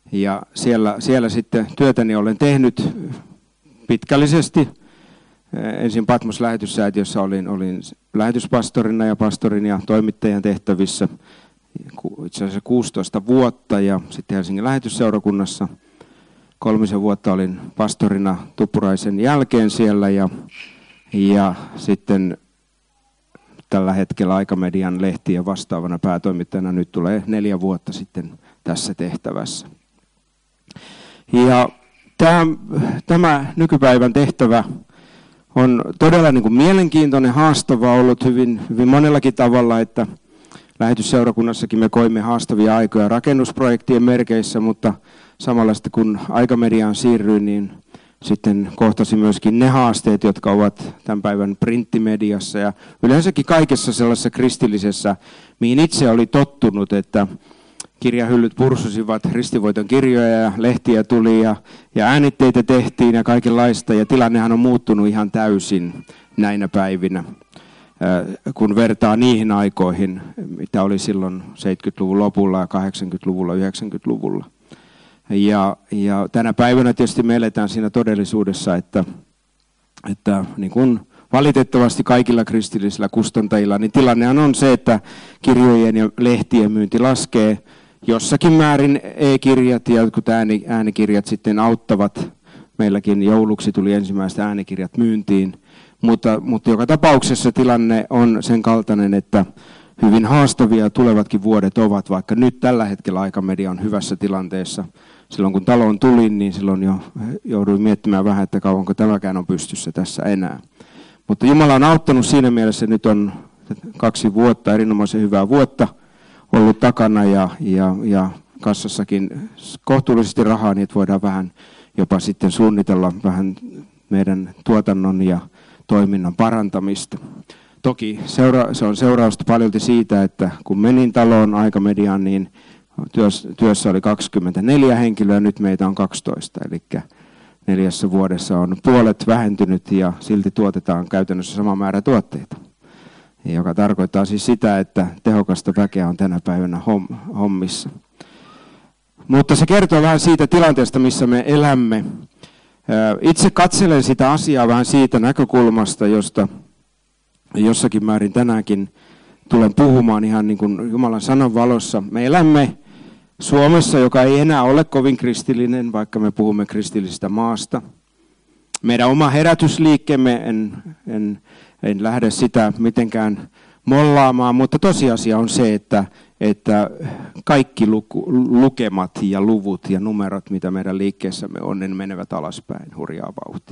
Ja siellä sitten työtäni olen tehnyt pitkällisesti. Ensin Patmos lähetyssäätiössä olin lähetyspastorina ja pastorin ja toimittajan tehtävissä itse asiassa 16 vuotta ja sitten Helsingin lähetysseurakunnassa 3 vuotta olin pastorina Tuppuraisen jälkeen siellä ja sitten tällä hetkellä Aikamedian lehtien vastaavana päätoimittajana nyt tulee 4 vuotta sitten tässä tehtävässä. Ja tämä nykypäivän tehtävä on todella niin kuin mielenkiintoinen, haastava ollut hyvin monellakin tavalla, että lähetysseurakunnassakin me koimme haastavia aikoja rakennusprojektien merkeissä, mutta samalla sitten kun Aikamediaan siirryin, niin sitten kohtasi myöskin ne haasteet, jotka ovat tämän päivän printtimediassa ja yleensäkin kaikessa sellaisessa kristillisessä, mihin itse oli tottunut, että kirjahyllyt pursusivat ristinvoiton kirjoja ja lehtiä tuli ja äänitteitä tehtiin ja kaikenlaista. Ja tilannehan on muuttunut ihan täysin näinä päivinä, kun vertaa niihin aikoihin, mitä oli silloin 70-luvun lopulla ja 80-luvulla, 90-luvulla. Ja tänä päivänä tietysti me eletään siinä todellisuudessa, että niin kuin valitettavasti kaikilla kristillisillä kustantajilla, niin tilannehan on se, että kirjojen ja lehtien myynti laskee. Jossakin määrin e-kirjat ja jotkut äänikirjat sitten auttavat. Meilläkin jouluksi tuli ensimmäiset äänikirjat myyntiin. Mutta joka tapauksessa tilanne on sen kaltainen, että hyvin haastavia tulevatkin vuodet ovat, vaikka nyt tällä hetkellä Aikamedia on hyvässä tilanteessa. Silloin kun taloon tulin, niin silloin jo jouduin miettimään vähän, että kauanko tämäkään on pystyssä tässä enää. Mutta Jumala on auttanut siinä mielessä, että nyt on 2 vuotta, erinomaisen hyvää vuotta ollut takana ja kassassakin kohtuullisesti rahaa, niin että voidaan vähän jopa sitten suunnitella vähän meidän tuotannon ja toiminnan parantamista. Toki se on seurausta paljolti siitä, että kun menin taloon Aikamediaan, niin työssä oli 24 henkilöä, nyt meitä on 12, eli 4 vuodessa on puolet vähentynyt ja silti tuotetaan käytännössä sama määrä tuotteita. Joka tarkoittaa siis sitä, että tehokasta väkeä on tänä päivänä hommissa. Mutta se kertoo vähän siitä tilanteesta, missä me elämme. Itse katselen sitä asiaa vähän siitä näkökulmasta, josta jossakin määrin tänäänkin tulen puhumaan ihan niin kuin Jumalan sanan valossa. Me elämme Suomessa, joka ei enää ole kovin kristillinen, vaikka me puhumme kristillisestä maasta. Meidän oma herätysliikkeemme, en lähde sitä mitenkään mollaamaan, mutta tosiasia on se, että kaikki lukemat ja luvut ja numerot, mitä meidän liikkeessämme on, ne menevät alaspäin hurjaa vauhtia.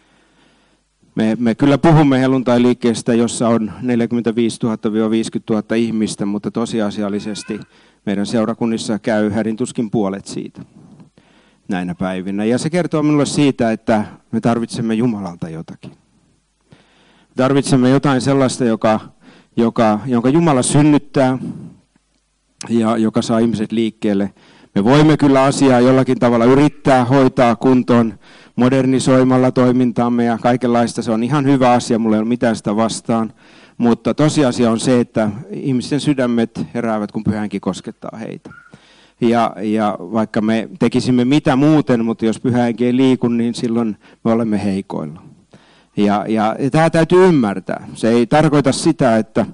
Me kyllä puhumme helluntai-liikkeestä, jossa on 45 000-50 000 ihmistä, mutta tosiasiallisesti meidän seurakunnissa käy hädintuskin puolet siitä näinä päivinä. Ja se kertoo minulle siitä, että me tarvitsemme Jumalalta jotakin. Tarvitsemme jotain sellaista, jonka Jumala synnyttää ja joka saa ihmiset liikkeelle. Me voimme kyllä asiaa jollakin tavalla yrittää hoitaa kuntoon modernisoimalla toimintaamme ja kaikenlaista. Se on ihan hyvä asia, mulla ei ole mitään sitä vastaan. Mutta tosiasia on se, että ihmisten sydämet heräävät, kun Pyhä Henki koskettaa heitä. Ja vaikka me tekisimme mitä muuten, mutta jos Pyhä Henki ei liiku, niin silloin me olemme heikoilla. Ja tämä täytyy ymmärtää. Se ei tarkoita sitä,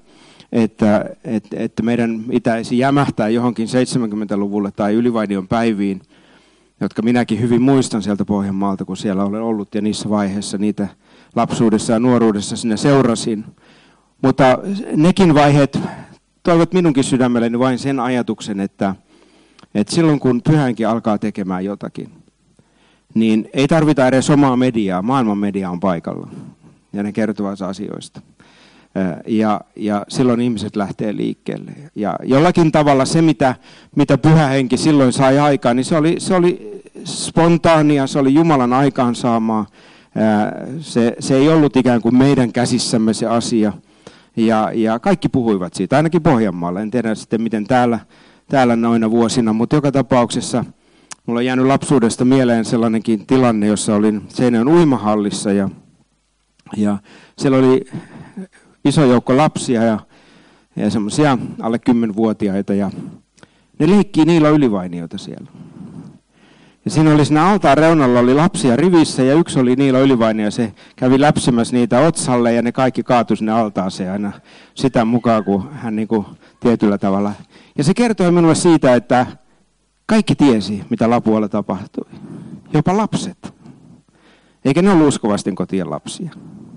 että meidän pitäisi jämähtää johonkin 70-luvulle tai Ylivainion päiviin, jotka minäkin hyvin muistan sieltä Pohjanmaalta, kun siellä olen ollut ja niissä vaiheissa niitä lapsuudessa ja nuoruudessa sinne seurasin. Mutta nekin vaiheet toivat minunkin sydämelleni vain sen ajatuksen, että silloin kun Pyhä Henki alkaa tekemään jotakin, niin ei tarvita edes omaa mediaa, maailman media on paikalla ja ne kertovat asioista. Ja silloin ihmiset lähtee liikkeelle. Ja jollakin tavalla se, mitä Pyhä Henki silloin sai aikaan, niin se oli spontaania, se oli Jumalan aikaansaamaa. Se ei ollut ikään kuin meidän käsissämme se asia. Ja kaikki puhuivat siitä, ainakin Pohjanmaalla. En tiedä sitten miten täällä noina vuosina, mutta joka tapauksessa mulla on jäänyt lapsuudesta mieleen sellainenkin tilanne, jossa olin Seinäjoen uimahallissa ja siellä oli iso joukko lapsia ja semmoisia alle 10-vuotiaita ja ne leikkii niillä Ylivainiota siellä. Ja siinä oli siinä altaan reunalla oli lapsia rivissä ja yksi oli Niilo Ylivainen ja se kävi läpsimässä niitä otsalle ja ne kaikki kaatui sinne altaaseen aina sitä mukaan, kun hän niin kuin tietyllä tavalla. Ja se kertoi minulle siitä, että kaikki tiesi, mitä Lapualla tapahtui. Jopa lapset. Eikä ne ollut uskovasten kotien lapsia.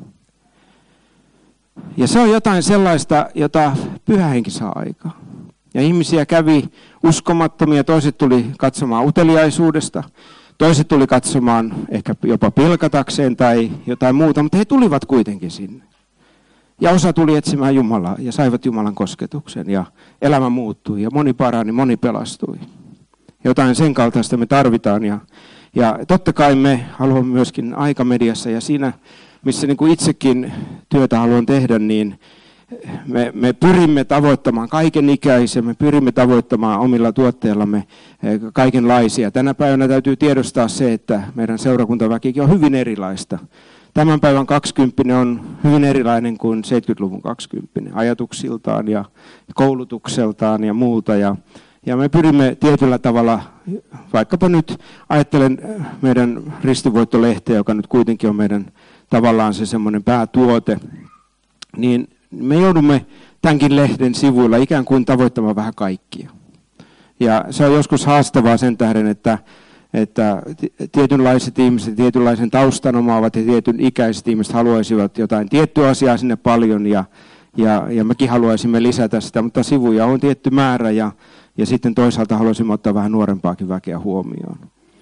Ja se on jotain sellaista, jota Pyhä Henki saa aikaan. Ja ihmisiä kävi uskomattomia, toiset tuli katsomaan uteliaisuudesta, toiset tuli katsomaan ehkä jopa pilkatakseen tai jotain muuta, mutta he tulivat kuitenkin sinne. Ja osa tuli etsimään Jumalaa ja saivat Jumalan kosketuksen ja elämä muuttui ja moni parani, moni pelastui. Jotain sen kaltaista me tarvitaan ja totta kai me haluamme myöskin aikamediassa ja siinä, missä niin kuin itsekin työtä haluan tehdä, niin me pyrimme tavoittamaan kaikenikäisiä, me pyrimme tavoittamaan omilla tuotteillamme kaikenlaisia. Tänä päivänä täytyy tiedostaa se, että meidän seurakuntaväkikin on hyvin erilaista. Tämän päivän 20 on hyvin erilainen kuin 70-luvun 20 ajatuksiltaan ja koulutukseltaan ja muuta. Ja me pyrimme tietyllä tavalla, vaikkapa nyt ajattelen meidän Ristinvoittolehteä, joka nyt kuitenkin on meidän tavallaan se semmoinen päätuote, niin me joudumme tämänkin lehden sivuilla ikään kuin tavoittamaan vähän kaikkia. Ja se on joskus haastavaa sen tähden, että tietynlaiset ihmiset, tietynlaisen taustan omaavat ja tietyn ikäiset ihmiset haluaisivat jotain tiettyä asiaa sinne paljon ja mekin haluaisimme lisätä sitä, mutta sivuja on tietty määrä ja sitten toisaalta haluaisimme ottaa vähän nuorempaakin väkeä huomioon.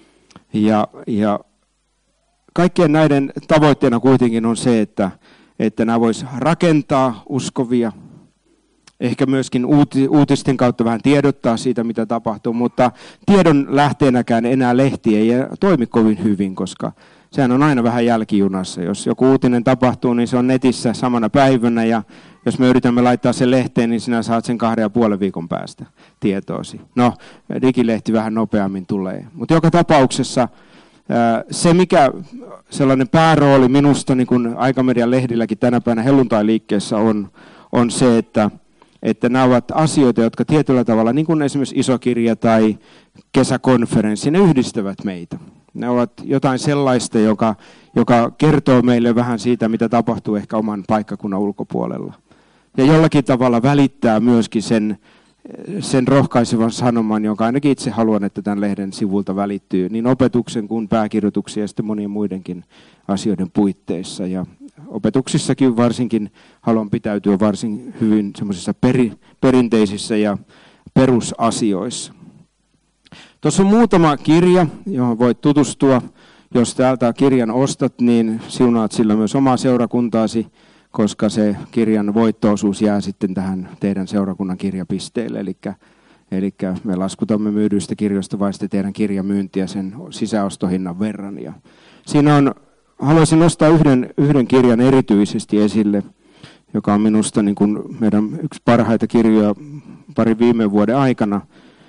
Ja kaikkien näiden tavoitteena kuitenkin on se, että nämä voisi rakentaa uskovia, ehkä myöskin uutisten kautta vähän tiedottaa siitä, mitä tapahtuu, mutta tiedon lähteenäkään enää lehti ei toimi kovin hyvin, koska sehän on aina vähän jälkijunassa. Jos joku uutinen tapahtuu, niin se on netissä samana päivänä ja jos me yritämme laittaa sen lehteen, niin sinä saat sen 2,5 viikon päästä tietoosi. No, digilehti vähän nopeammin tulee, mutta joka tapauksessa se, mikä sellainen päärooli minusta niin kuin Aikamedian lehdilläkin tänä päivänä helluntai-liikkeessä on se, että nämä ovat asioita, jotka tietyllä tavalla, niin kuin esimerkiksi iso kirja tai kesäkonferenssi, ne yhdistävät meitä. Ne ovat jotain sellaista, joka kertoo meille vähän siitä, mitä tapahtuu ehkä oman paikkakunnan ulkopuolella. Ja jollakin tavalla välittää myöskin sen rohkaisevan sanoman, jonka ainakin itse haluan, että tämän lehden sivulta välittyy, niin opetuksen kuin pääkirjoituksia ja sitten monien muidenkin asioiden puitteissa. Ja opetuksissakin varsinkin haluan pitäytyä varsin hyvin semmoisissa perinteisissä ja perusasioissa. Tuossa on muutama kirja, johon voit tutustua. Jos täältä kirjan ostat, niin siunaat sillä myös omaa seurakuntaasi, koska se kirjan voitto-osuus jää sitten tähän teidän seurakunnan kirjapisteelle. Eli me laskutamme myydyistä kirjoista vai sitten teidän kirjamyyntiä sen sisäostohinnan verran. Ja siinä haluaisin nostaa yhden kirjan erityisesti esille, joka on minusta niin kuin meidän yksi parhaita kirjoja parin viime vuoden aikana.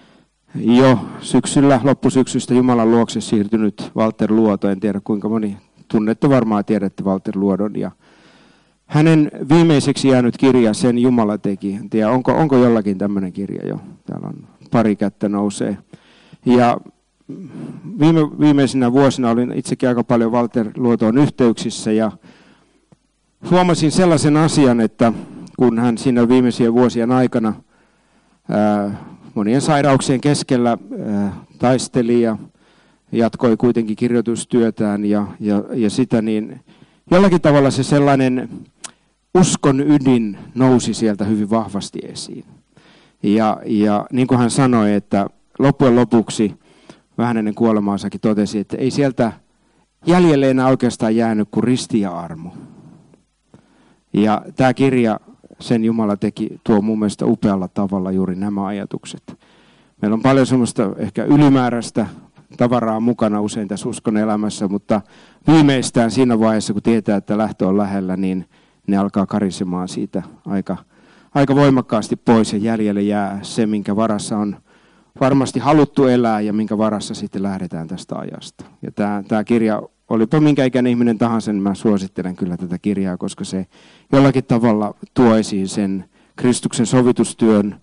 Jo loppusyksystä Jumalan luokse siirtynyt Walter Luoto, en tiedä kuinka moni tunnette, varmaan tiedätte Walter Luodon. Ja hänen viimeiseksi jäänyt kirja, Sen Jumala teki. En tiedä, onko jollakin tämmöinen kirja jo. Täällä on pari kättä nousee. Ja viimeisinä vuosina olin itsekin aika paljon Walter Luotoon yhteyksissä ja huomasin sellaisen asian, että kun hän siinä viimeisien vuosien aikana monien sairauksien keskellä taisteli ja jatkoi kuitenkin kirjoitustyötään ja sitä, niin jollakin tavalla se sellainen uskon ydin nousi sieltä hyvin vahvasti esiin. Ja niin kuin hän sanoi, että loppujen lopuksi vähän ennen kuolemaansakin totesi, että ei sieltä jäljelle enää oikeastaan jäänyt kuin risti ja armo. Ja tämä kirja, Sen Jumala teki, tuo mun mielestä upealla tavalla juuri nämä ajatukset. Meillä on paljon semmoista ehkä ylimääräistä tavaraa mukana usein tässä uskon elämässä, mutta viimeistään siinä vaiheessa, kun tietää, että lähtö on lähellä, niin ne alkaa karisemaan siitä aika voimakkaasti pois ja jäljelle jää se, minkä varassa on varmasti haluttu elää ja minkä varassa sitten lähdetään tästä ajasta. Ja tämä kirja, olipa minkä ikäinen ihminen tahansa, niin mä suosittelen kyllä tätä kirjaa, koska se jollakin tavalla tuo esiin sen Kristuksen sovitustyön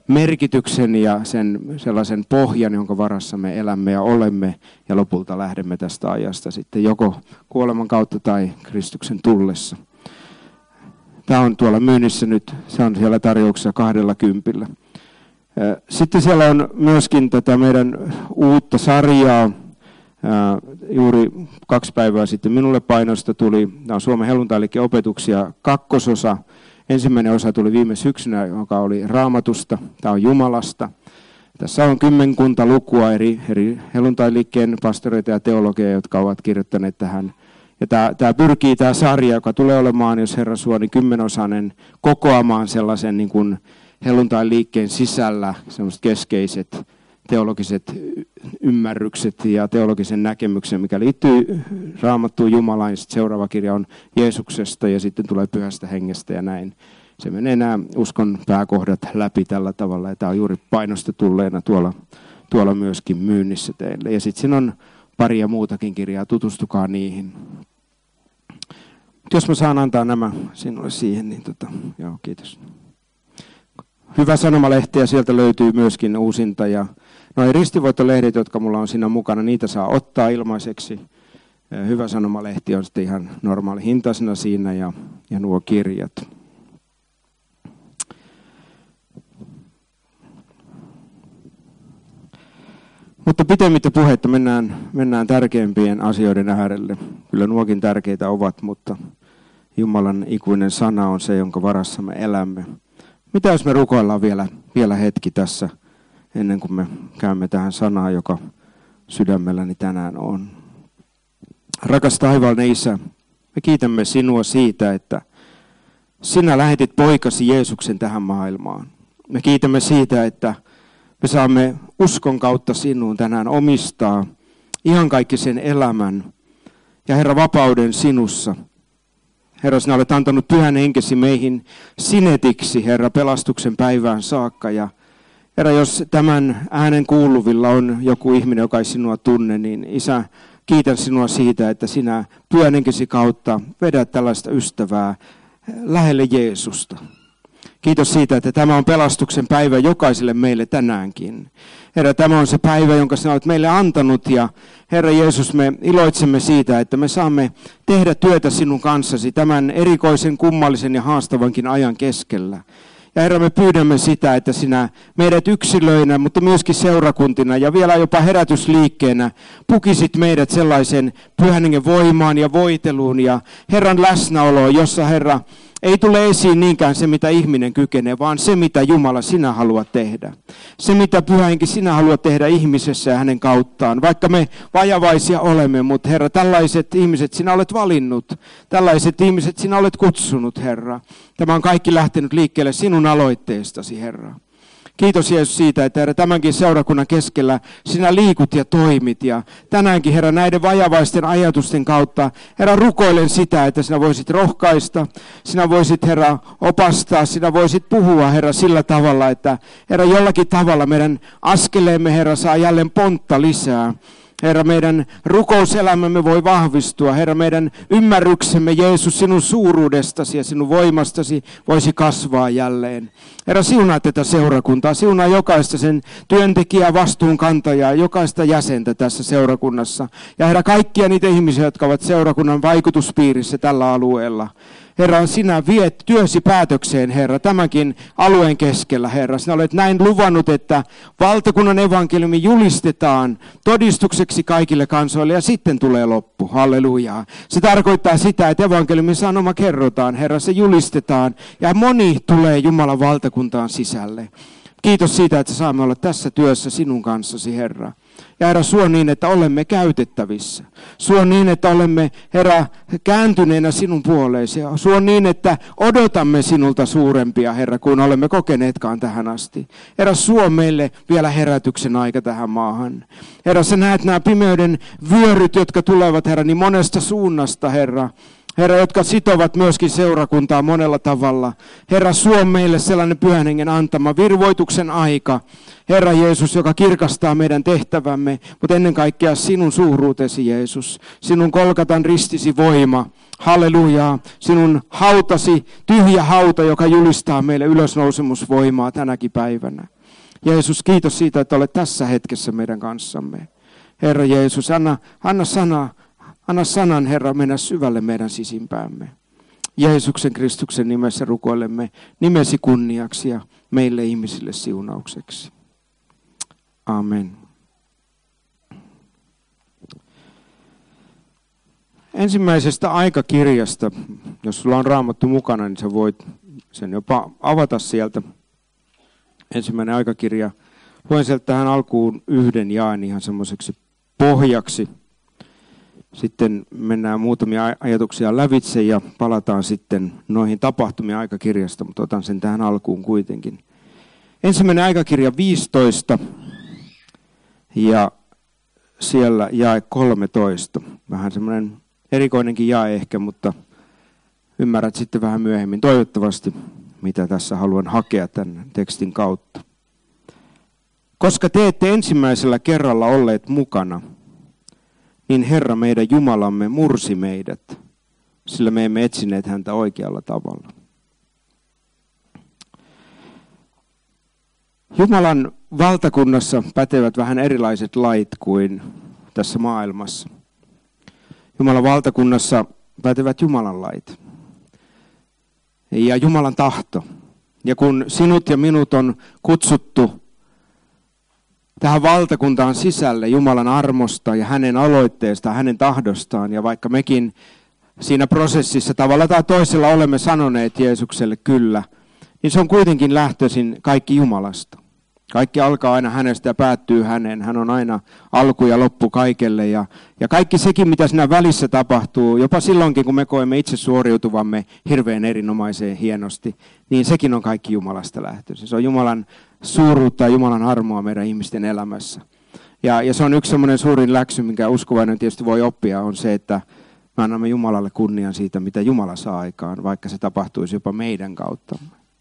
merkityksen ja sellaisen pohjan, jonka varassa me elämme ja olemme ja lopulta lähdemme tästä ajasta sitten joko kuoleman kautta tai Kristuksen tullessa. Tämä on tuolla myynnissä nyt, se on siellä tarjouksessa 20. Sitten siellä on myöskin tätä meidän uutta sarjaa. Juuri 2 päivää sitten minulle painosta tuli, tämä on Suomen helluntailiikkeen opetuksia 2. osa. Ensimmäinen osa tuli viime syksynä, joka oli Raamatusta, tämä on Jumalasta. Tässä on 10 lukua eri helluntailiikkeen pastoreita ja teologeja, jotka ovat kirjoittaneet tähän. Ja tämä sarja, joka tulee olemaan, jos Herra suo, niin 10-osainen, kokoamaan sellaisen niin kuin helluntailiikkeen sisällä sellaiset keskeiset teologiset ymmärrykset ja teologisen näkemyksen, mikä liittyy Raamattuun, Jumalaan. Seuraava kirja on Jeesuksesta ja sitten tulee Pyhästä Hengestä ja näin. Se menee nämä uskon pääkohdat läpi tällä tavalla ja tämä on juuri painosta tulleena tuolla myöskin myynnissä teille. Ja sitten siinä on paria muutakin kirjaa, tutustukaa niihin. Jos mä saan antaa nämä sinulle siihen, niin joo, kiitos. Hyvä Sanomalehti ja sieltä löytyy myöskin uusinta ja noi ristivoittolehdet, jotka mulla on siinä mukana, niitä saa ottaa ilmaiseksi. Hyvä Sanomalehti on sitten ihan normaali hintaisena siinä ja nuo kirjat. Mutta pitemmittä puhetta mennään tärkeimpien asioiden äärelle. Kyllä nuokin tärkeitä ovat, mutta Jumalan ikuinen sana on se, jonka varassa me elämme. Mitä jos me rukoillaan vielä hetki tässä, ennen kuin me käymme tähän sanaan, joka sydämelläni tänään on. Rakas taivaallinen Isä, me kiitämme sinua siitä, että sinä lähetit poikasi Jeesuksen tähän maailmaan. Me kiitämme siitä, että me saamme uskon kautta sinuun tänään omistaa ihan kaikki sen elämän ja Herra vapauden sinussa. Herra, sinä olet antanut Pyhän Henkesi meihin sinetiksi, Herra, pelastuksen päivään saakka. Ja Herra, jos tämän äänen kuuluvilla on joku ihminen, joka ei sinua tunne, niin Isä, kiitän sinua siitä, että sinä Pyhän Henkesi kautta vedät tällaista ystävää lähelle Jeesusta. Kiitos siitä, että tämä on pelastuksen päivä jokaiselle meille tänäänkin. Herra, tämä on se päivä, jonka sinä olet meille antanut ja Herra Jeesus, me iloitsemme siitä, että me saamme tehdä työtä sinun kanssasi tämän erikoisen, kummallisen ja haastavankin ajan keskellä. Ja Herra, me pyydämme sitä, että sinä meidät yksilöinä, mutta myöskin seurakuntina ja vielä jopa herätysliikkeenä pukisit meidät sellaisen Pyhän Hengen voimaan ja voiteluun ja Herran läsnäoloon, jossa Herra ei tule esiin niinkään se, mitä ihminen kykenee, vaan se, mitä Jumala sinä haluat tehdä. Se, mitä Pyhä Henki sinä haluat tehdä ihmisessä ja hänen kauttaan. Vaikka me vajavaisia olemme, mutta Herra, tällaiset ihmiset sinä olet valinnut. Tällaiset ihmiset sinä olet kutsunut, Herra. Tämä on kaikki lähtenyt liikkeelle sinun aloitteestasi, Herra. Kiitos Jeesus siitä, että Herra, tämänkin seurakunnan keskellä sinä liikut ja toimit. Ja tänäänkin Herra, näiden vajavaisten ajatusten kautta, Herra, rukoilen sitä, että sinä voisit rohkaista, sinä voisit Herra opastaa, sinä voisit puhua Herra sillä tavalla, että Herra jollakin tavalla meidän askeleemme Herra saa jälleen pontta lisää. Herra, meidän rukouselämämme voi vahvistua. Herra, meidän ymmärryksemme Jeesus sinun suuruudestasi ja sinun voimastasi voisi kasvaa jälleen. Herra, siunaa tätä seurakuntaa, siunaa jokaista sen työntekijää, vastuunkantajaa, jokaista jäsentä tässä seurakunnassa. Ja Herra, kaikkia niitä ihmisiä, jotka ovat seurakunnan vaikutuspiirissä tällä alueella. Herra, sinä viet työsi päätökseen, Herra, tämänkin alueen keskellä, Herra. Sinä olet näin luvannut, että valtakunnan evankeliumi julistetaan todistukseksi kaikille kansoille ja sitten tulee loppu. Hallelujaa. Se tarkoittaa sitä, että evankeliumin sanoma kerrotaan, Herra, se julistetaan ja moni tulee Jumalan valtakuntaan sisälle. Kiitos siitä, että saamme olla tässä työssä sinun kanssasi, Herra. Ja Herra, suo niin, että olemme käytettävissä. Suo niin, että olemme, Herra, kääntyneenä sinun puoleesi. Suo niin, että odotamme sinulta suurempia, Herra, kuin olemme kokeneetkaan tähän asti. Herra, suo meille vielä herätyksen aika tähän maahan. Herra, sä näet nämä pimeyden vyöryt, jotka tulevat, Herra, niin monesta suunnasta, Herra. Herra, jotka sitovat myöskin seurakuntaa monella tavalla. Herra, suo meille sellainen Pyhän Hengen antama virvoituksen aika. Herra Jeesus, joka kirkastaa meidän tehtävämme, mutta ennen kaikkea sinun suuruutesi, Jeesus. Sinun Golgatan ristisi voima. Hallelujaa. Sinun hautasi, tyhjä hauta, joka julistaa meille ylösnousemusvoimaa tänäkin päivänä. Jeesus, kiitos siitä, että olet tässä hetkessä meidän kanssamme. Herra Jeesus, anna sanan, Herra, mennä syvälle meidän sisimpäämme. Jeesuksen Kristuksen nimessä rukoilemme nimesi kunniaksi ja meille ihmisille siunaukseksi. Amen. Ensimmäisestä aikakirjasta, jos sulla on Raamattu mukana, niin sä voit sen jopa avata sieltä. Ensimmäinen aikakirja. Luen sieltä tähän alkuun yhden jaen ihan semmoiseksi pohjaksi. Sitten mennään muutamia ajatuksia lävitse ja palataan sitten noihin tapahtumia aikakirjasta, mutta otan sen tähän alkuun kuitenkin. Ensimmäinen aikakirja 15 ja siellä jae 13. Vähän semmoinen erikoinenkin jae ehkä, mutta ymmärrät sitten vähän myöhemmin toivottavasti, mitä tässä haluan hakea tämän tekstin kautta. Koska te ette ensimmäisellä kerralla olleet mukana, niin Herra meidän Jumalamme mursi meidät, sillä me emme etsineet häntä oikealla tavalla. Jumalan valtakunnassa pätevät vähän erilaiset lait kuin tässä maailmassa. Jumalan valtakunnassa pätevät Jumalan lait ja Jumalan tahto. Ja kun sinut ja minut on kutsuttu tähän valtakuntaan sisälle Jumalan armosta ja hänen aloitteestaan, hänen tahdostaan, ja vaikka mekin siinä prosessissa tavalla tai toisella olemme sanoneet Jeesukselle kyllä, niin se on kuitenkin lähtöisin kaikki Jumalasta. Kaikki alkaa aina hänestä ja päättyy häneen. Hän on aina alku ja loppu kaikelle. Ja kaikki sekin, mitä siinä välissä tapahtuu, jopa silloinkin, kun me koemme itse suoriutuvamme hirveän erinomaiseen hienosti, niin sekin on kaikki Jumalasta lähtöisin. Se on Jumalan suuruutta ja Jumalan armoa meidän ihmisten elämässä. Ja se on yksi semmoinen suurin läksy, minkä uskovainen tietysti voi oppia, on se, että me annamme Jumalalle kunnian siitä, mitä Jumala saa aikaan, vaikka se tapahtuisi jopa meidän kautta.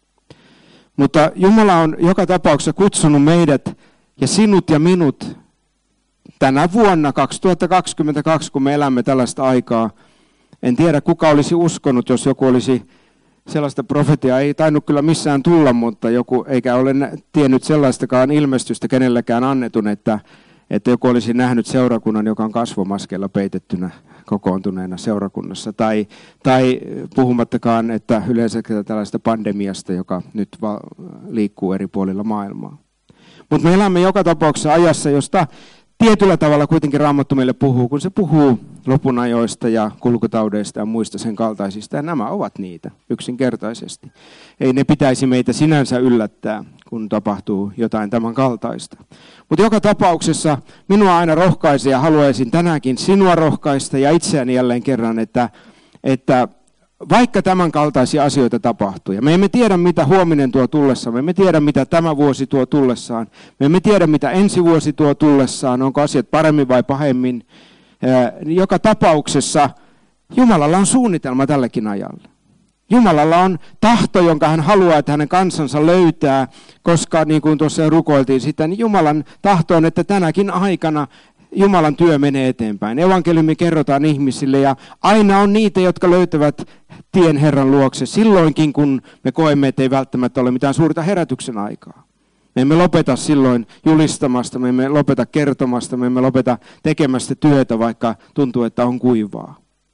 Mutta Jumala on joka tapauksessa kutsunut meidät ja sinut ja minut tänä vuonna 2022, kun me elämme tällaista aikaa. En tiedä, kuka olisi uskonut, jos joku olisi sellaista profetiaa. Ei tainnut kyllä missään tulla, mutta joku, eikä ole tiennyt sellaistakaan ilmestystä kenelläkään annetun, että joku olisi nähnyt seurakunnan, joka on kasvomaskeilla peitettynä kokoontuneena seurakunnassa. Tai puhumattakaan, että yleensä tällaista pandemiasta, joka nyt liikkuu eri puolilla maailmaa. Mutta me elämme joka tapauksessa ajassa, josta tietyllä tavalla kuitenkin Raamattu meille puhuu, kun se puhuu lopunajoista ja kulkutaudeista ja muista sen kaltaisista. Ja nämä ovat niitä yksinkertaisesti. Ei ne pitäisi meitä sinänsä yllättää, kun tapahtuu jotain tämän kaltaista. Mutta joka tapauksessa minua aina rohkaisee ja haluaisin tänäänkin sinua rohkaista ja itseäni jälleen kerran, että vaikka tämän kaltaisia asioita tapahtuu, ja me emme tiedä, mitä huominen tuo tullessaan, me emme tiedä, mitä tämä vuosi tuo tullessaan, me emme tiedä, mitä ensi vuosi tuo tullessaan, onko asiat paremmin vai pahemmin. Joka tapauksessa Jumalalla on suunnitelma tällekin ajalle. Jumalalla on tahto, jonka hän haluaa, että hänen kansansa löytää, koska niin kuin tuossa rukoiltiin sitä, niin Jumalan tahto on, että tänäkin aikana Jumalan työ menee eteenpäin. Evankeliumi kerrotaan ihmisille ja aina on niitä, jotka löytävät tien Herran luokse silloinkin, kun me koemme, että ei välttämättä ole mitään suurta herätyksen aikaa. Me emme lopeta silloin julistamasta, me emme lopeta kertomasta, me emme lopeta tekemästä työtä, vaikka tuntuu, että on kuivaa.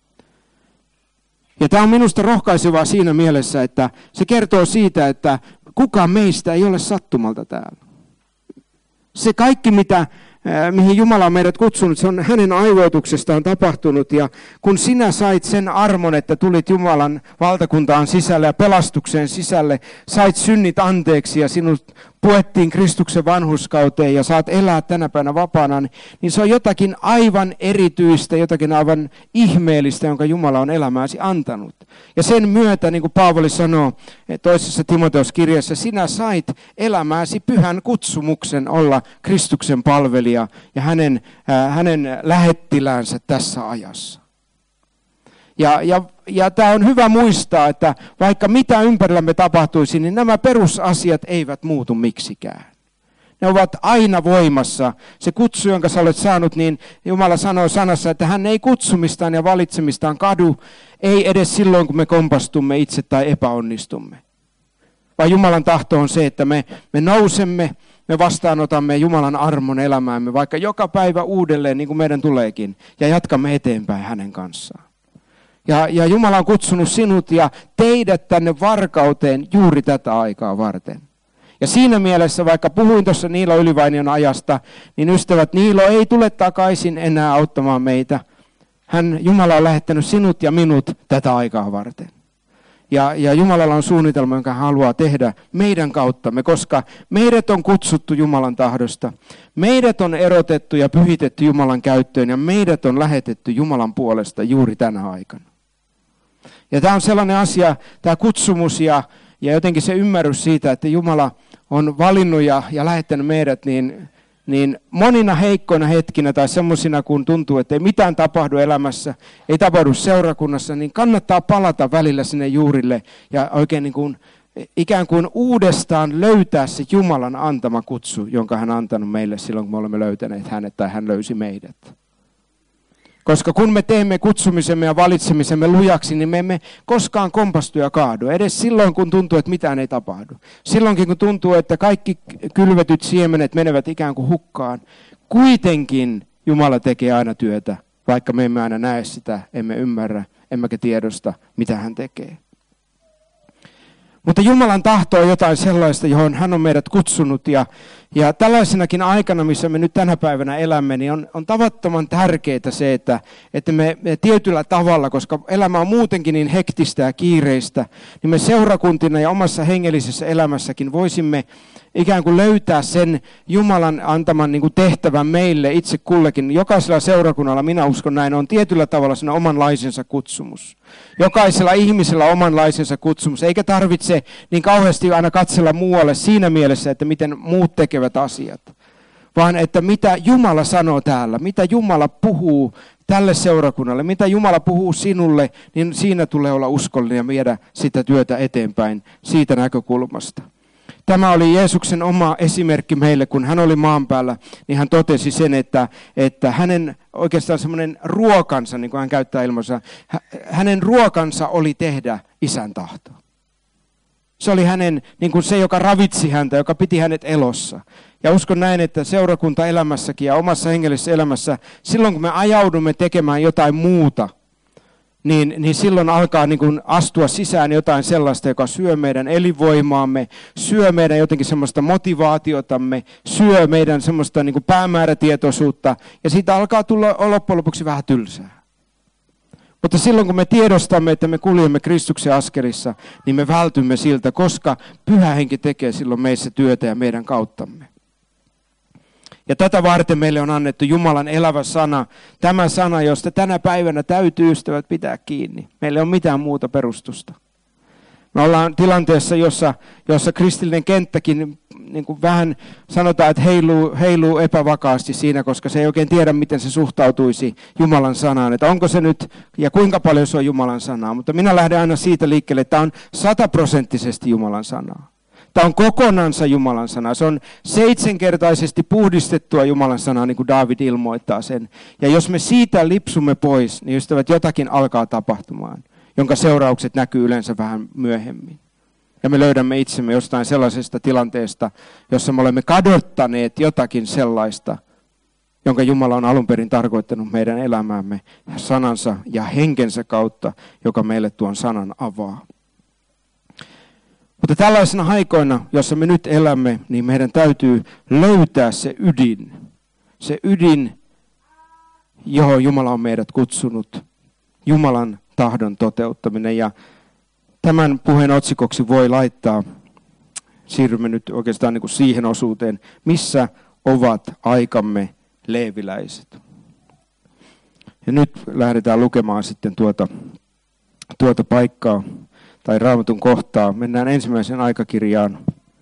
Ja tämä on minusta rohkaisevaa siinä mielessä, että se kertoo siitä, että kukaan meistä ei ole sattumalta täällä. Se kaikki, mihin Jumala on meidät kutsunut, se on hänen aivoituksestaan tapahtunut. Ja kun sinä sait sen armon, että tulit Jumalan valtakuntaan sisälle ja pelastukseen sisälle, sait synnit anteeksi ja sinut puettiin Kristuksen vanhurskauteen ja saat elää tänä päivänä vapaana, niin se on jotakin aivan erityistä, jotakin aivan ihmeellistä, jonka Jumala on elämääsi antanut. Ja sen myötä, niin kuin Paavali sanoo toisessa Timoteus-kirjassa, sinä sait elämääsi pyhän kutsumuksen olla Kristuksen palvelija ja hänen lähettiläänsä tässä ajassa. Ja tämä on hyvä muistaa, että vaikka mitä ympärillämme tapahtuisi, niin nämä perusasiat eivät muutu miksikään. Ne ovat aina voimassa. Se kutsu, jonka sä olet saanut, niin Jumala sanoo sanassa, että hän ei kutsumistaan ja valitsemistaan kadu, ei edes silloin, kun me kompastumme itse tai epäonnistumme. Vaan Jumalan tahto on se, että me nousemme me vastaanotamme Jumalan armon elämäämme, vaikka joka päivä uudelleen, niin kuin meidän tuleekin, ja jatkamme eteenpäin hänen kanssaan. Ja Jumala on kutsunut sinut ja teidät tänne varkauteen juuri tätä aikaa varten. Ja siinä mielessä, vaikka puhuin tuossa Niilo Ylivainion ajasta, niin ystävät, Niilo ei tule takaisin enää auttamaan meitä. Jumala on lähettänyt sinut ja minut tätä aikaa varten. Ja Jumalalla on suunnitelma, jonka hän haluaa tehdä meidän kauttamme, koska meidät on kutsuttu Jumalan tahdosta. Meidät on erotettu ja pyhitetty Jumalan käyttöön ja meidät on lähetetty Jumalan puolesta juuri tänä aikana. Ja tämä on sellainen asia, tämä kutsumus ja jotenkin se ymmärrys siitä, että Jumala on valinnut ja lähettänyt meidät, niin monina heikkoina hetkinä tai semmoisina, kun tuntuu, että ei mitään tapahdu elämässä, ei tapahdu seurakunnassa, niin kannattaa palata välillä sinne juurille ja oikein niin kuin, ikään kuin uudestaan löytää se Jumalan antama kutsu, jonka hän on antanut meille silloin, kun me olemme löytäneet hänet tai hän löysi meidät. Koska kun me teemme kutsumisemme ja valitsemisemme lujaksi, niin me emme koskaan kompastu ja kaadu. Edes silloin, kun tuntuu, että mitään ei tapahdu. Silloinkin, kun tuntuu, että kaikki kylvetyt siemenet menevät ikään kuin hukkaan. Kuitenkin Jumala tekee aina työtä, vaikka me emme aina näe sitä, emme ymmärrä, emmekä tiedosta, mitä hän tekee. Mutta Jumalan tahto on jotain sellaista, johon hän on meidät kutsunut. Ja tällaisenakin aikana, missä me nyt tänä päivänä elämme, niin on tavattoman tärkeää se, että me tietyllä tavalla, koska elämä on muutenkin niin hektistä ja kiireistä, niin me seurakuntina ja omassa hengellisessä elämässäkin voisimme ikään kuin löytää sen Jumalan antaman niin kuin tehtävän meille itse kullekin. Jokaisella seurakunnalla, minä uskon näin, on tietyllä tavalla sen omanlaisensa kutsumus. Jokaisella ihmisellä omanlaisensa kutsumus, eikä tarvitse niin kauheasti aina katsella muualle siinä mielessä, että miten muut tekevät asiat. Vaan että mitä Jumala sanoo täällä, mitä Jumala puhuu tälle seurakunnalle, mitä Jumala puhuu sinulle, niin siinä tulee olla uskollinen ja viedä sitä työtä eteenpäin siitä näkökulmasta. Tämä oli Jeesuksen oma esimerkki meille, kun hän oli maan päällä, niin hän totesi sen, että hänen oikeastaan semmoinen ruokansa, niin kuin hän käyttää ilmaisella, hänen ruokansa oli tehdä Isän tahto. Se oli hänen, niin kuin se, joka ravitsi häntä, joka piti hänet elossa. Ja uskon näin, että seurakuntaelämässäkin ja omassa hengellisessä elämässä, silloin kun me ajaudumme tekemään jotain muuta, niin silloin alkaa niin kuin astua sisään jotain sellaista, joka syö meidän elinvoimaamme, syö meidän jotenkin semmoista motivaatiotamme, syö meidän semmoista niin kuin päämäärätietoisuutta, ja siitä alkaa tulla loppujen lopuksi vähän tylsää. Mutta silloin kun me tiedostamme, että me kuljemme Kristuksen askelissa, niin me vältymme siltä, koska Pyhä Henki tekee silloin meissä työtä ja meidän kauttamme. Ja tätä varten meille on annettu Jumalan elävä sana, tämä sana, josta tänä päivänä täytyy ystävät pitää kiinni. Meillä ei ole mitään muuta perustusta. Me ollaan tilanteessa, jossa kristillinen kenttäkin niin kuin vähän sanotaan, että heiluu epävakaasti siinä, koska se ei oikein tiedä, miten se suhtautuisi Jumalan sanaan. Että onko se nyt ja kuinka paljon se on Jumalan sanaa. Mutta minä lähden aina siitä liikkeelle, että tämä on 100% Jumalan sanaa. Tämä on kokonansa Jumalan sana. Se on 7-kertaisesti puhdistettua Jumalan sanaa, niin kuin Daavid ilmoittaa sen. Ja jos me siitä lipsumme pois, niin ystävät, jotakin alkaa tapahtumaan, jonka seuraukset näkyy yleensä vähän myöhemmin. Ja me löydämme itsemme jostain sellaisesta tilanteesta, jossa me olemme kadottaneet jotakin sellaista, jonka Jumala on alun perin tarkoittanut meidän elämäämme sanansa ja henkensä kautta, joka meille tuon sanan avaa. Mutta tällaisena aikoina, jossa me nyt elämme, niin meidän täytyy löytää se ydin, johon Jumala on meidät kutsunut, Jumalan tahdon toteuttaminen. Ja tämän puheen otsikoksi voi laittaa, siirrymme nyt oikeastaan niin kuin siihen osuuteen, missä ovat aikamme leeviläiset. Ja nyt lähdetään lukemaan sitten tuota paikkaa tai Raamatun kohtaa. Mennään ensimmäiseen aikakirjaan.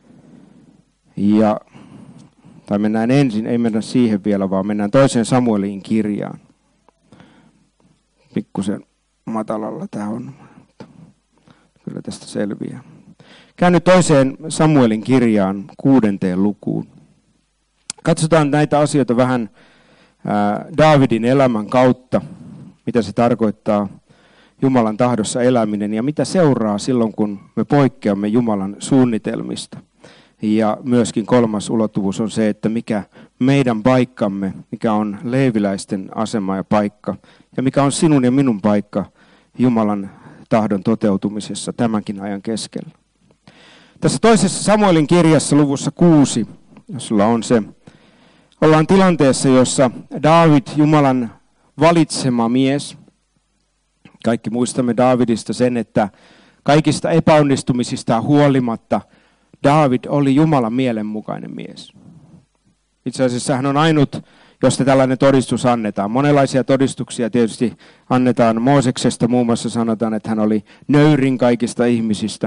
Tai mennään ensin, ei mennä siihen vielä, vaan mennään toiseen Samuelin kirjaan. Pikkusen matalalla tämä on. Kyllä tästä selviää. Käänny toiseen Samuelin kirjaan 6. lukuun. Katsotaan näitä asioita vähän Daavidin elämän kautta, mitä se tarkoittaa Jumalan tahdossa eläminen ja mitä seuraa silloin, kun me poikkeamme Jumalan suunnitelmista. Ja myöskin kolmas ulottuvuus on se, että mikä meidän paikkamme, mikä on leeviläisten asema ja paikka, ja mikä on sinun ja minun paikka Jumalan tahdon toteutumisessa tämänkin ajan keskellä. Tässä toisessa Samuelin kirjassa luvussa 6, jos sulla on se, ollaan tilanteessa, jossa Daavid, Jumalan valitsema mies, kaikki muistamme Daavidista sen, että kaikista epäonnistumisista huolimatta Daavid oli Jumalan mielenmukainen mies. Itse asiassa hän on ainut, josta tällainen todistus annetaan. Monenlaisia todistuksia tietysti annetaan. Mooseksesta muun muassa sanotaan, että hän oli nöyrin kaikista ihmisistä,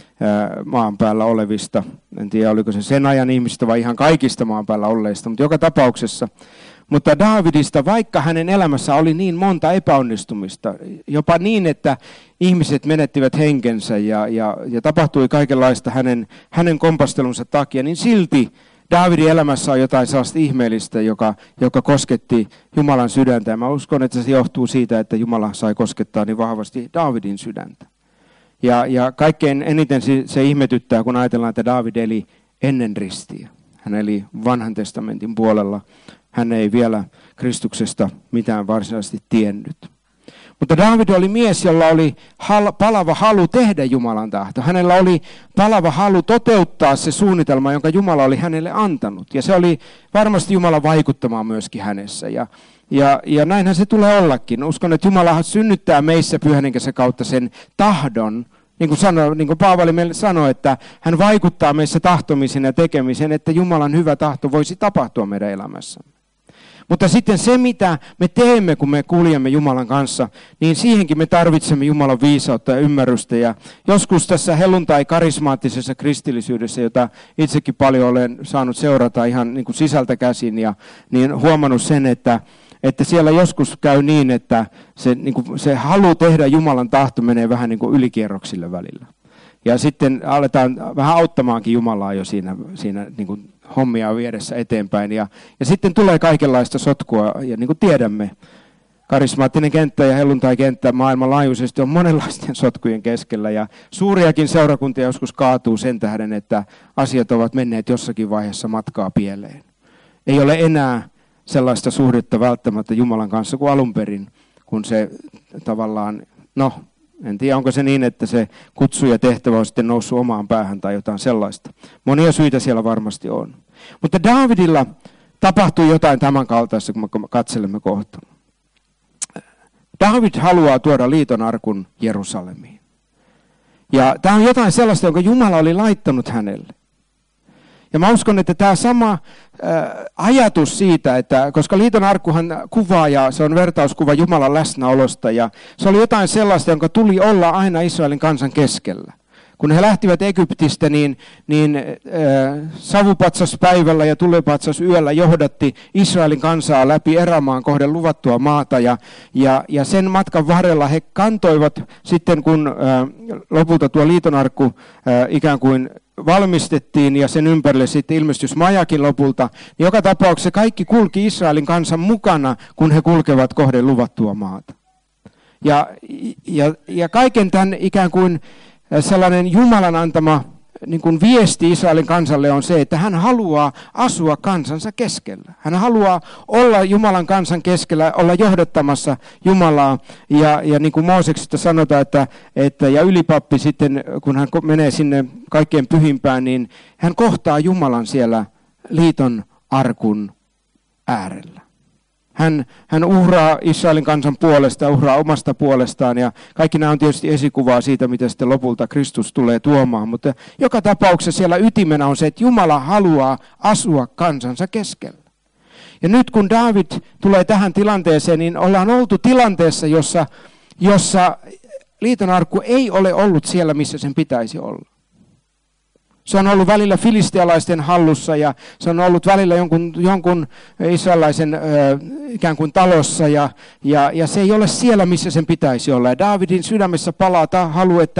maan päällä olevista. En tiedä, oliko se sen ajan ihmisistä vai ihan kaikista maan päällä olleista, mutta joka tapauksessa. Mutta Daavidista, vaikka hänen elämässä oli niin monta epäonnistumista, jopa niin, että ihmiset menettivät henkensä ja tapahtui kaikenlaista hänen kompastelunsa takia, niin silti Daavidin elämässä on jotain sellaista ihmeellistä, joka kosketti Jumalan sydäntä. Ja mä uskon, että se johtuu siitä, että Jumala sai koskettaa niin vahvasti Daavidin sydäntä. Ja kaikkein eniten se ihmetyttää, kun ajatellaan, että Daavid eli ennen ristiä. Hän eli vanhan testamentin puolella. Hän ei vielä Kristuksesta mitään varsinaisesti tiennyt. Mutta Daavid oli mies, jolla oli palava halu tehdä Jumalan tahto. Hänellä oli palava halu toteuttaa se suunnitelma, jonka Jumala oli hänelle antanut. Ja se oli varmasti Jumala vaikuttamaan myöskin hänessä. Ja näinhän se tulee ollakin. Uskon, että Jumala synnyttää meissä Pyhän Henkensä kautta sen tahdon. Niin kuin Paavali meille sanoi, että hän vaikuttaa meissä tahtomisen ja tekemisen, että Jumalan hyvä tahto voisi tapahtua meidän elämässämme. Mutta sitten se, mitä me teemme, kun me kuljemme Jumalan kanssa, niin siihenkin me tarvitsemme Jumalan viisautta ja ymmärrystä. Ja joskus tässä helluntai-karismaattisessa kristillisyydessä, jota itsekin paljon olen saanut seurata ihan niin kuin sisältä käsin, niin huomannut sen, että siellä joskus käy niin, että se halu tehdä Jumalan tahto menee vähän niin kuin ylikierroksille välillä. Ja sitten aletaan vähän auttamaankin Jumalaa jo siinä niin kuin hommia vieressä eteenpäin. Ja sitten tulee kaikenlaista sotkua, ja niin kuin tiedämme, karismaattinen kenttä ja helluntai-kenttä maailmanlaajuisesti on monenlaisten sotkujen keskellä. Ja suuriakin seurakuntia joskus kaatuu sen tähden, että asiat ovat menneet jossakin vaiheessa matkaa pieleen. Ei ole enää sellaista suhdetta välttämättä Jumalan kanssa kuin alun perin, kun se tavallaan, en tiedä onko se niin, että se kutsu ja tehtävä on sitten noussut omaan päähän tai jotain sellaista. Monia syitä siellä varmasti on. Mutta Daavidilla tapahtui jotain tämän kaltaista, kun me katselemme kohta. Daavid haluaa tuoda liiton arkun Jerusalemiin. Ja tämä on jotain sellaista, jonka Jumala oli laittanut hänelle. Ja mä uskon, että tämä sama ajatus siitä, että koska liiton arkkuhan kuvaa ja se on vertauskuva Jumalan läsnäolosta ja se oli jotain sellaista, jonka tuli olla aina Israelin kansan keskellä. Kun he lähtivät Egyptistä, niin savupatsas päivällä ja tulipatsas yöllä johdatti Israelin kansaa läpi erämaan kohden luvattua maata. Ja sen matkan varrella he kantoivat sitten, kun lopulta tuo liitonarkku ikään kuin valmistettiin ja sen ympärille sitten ilmestysmajakin lopulta, niin joka tapauksessa kaikki kulki Israelin kansan mukana, kun he kulkevat kohden luvattua maata. Ja kaiken tämän ikään kuin sellainen Jumalan antama niin kuin viesti Israelin kansalle on se, että hän haluaa asua kansansa keskellä. Hän haluaa olla Jumalan kansan keskellä, olla johdattamassa Jumalaa. Ja niin kuin Mooseksesta sanotaan, että ja ylipappi sitten, kun hän menee sinne kaikkein pyhimpään, niin hän kohtaa Jumalan siellä liiton arkun äärellä. Hän uhraa Israelin kansan puolesta, uhraa omasta puolestaan ja kaikki nämä on tietysti esikuvaa siitä, mitä sitten lopulta Kristus tulee tuomaan. Mutta joka tapauksessa siellä ytimenä on se, että Jumala haluaa asua kansansa keskellä. Ja nyt kun Daavid tulee tähän tilanteeseen, niin ollaan oltu tilanteessa, jossa liiton arkku ei ole ollut siellä, missä sen pitäisi olla. Se on ollut välillä filistealaisten hallussa ja se on ollut välillä jonkun israelaisen ikään kuin talossa ja se ei ole siellä, missä sen pitäisi olla. Ja Daavidin sydämessä palaa halu, että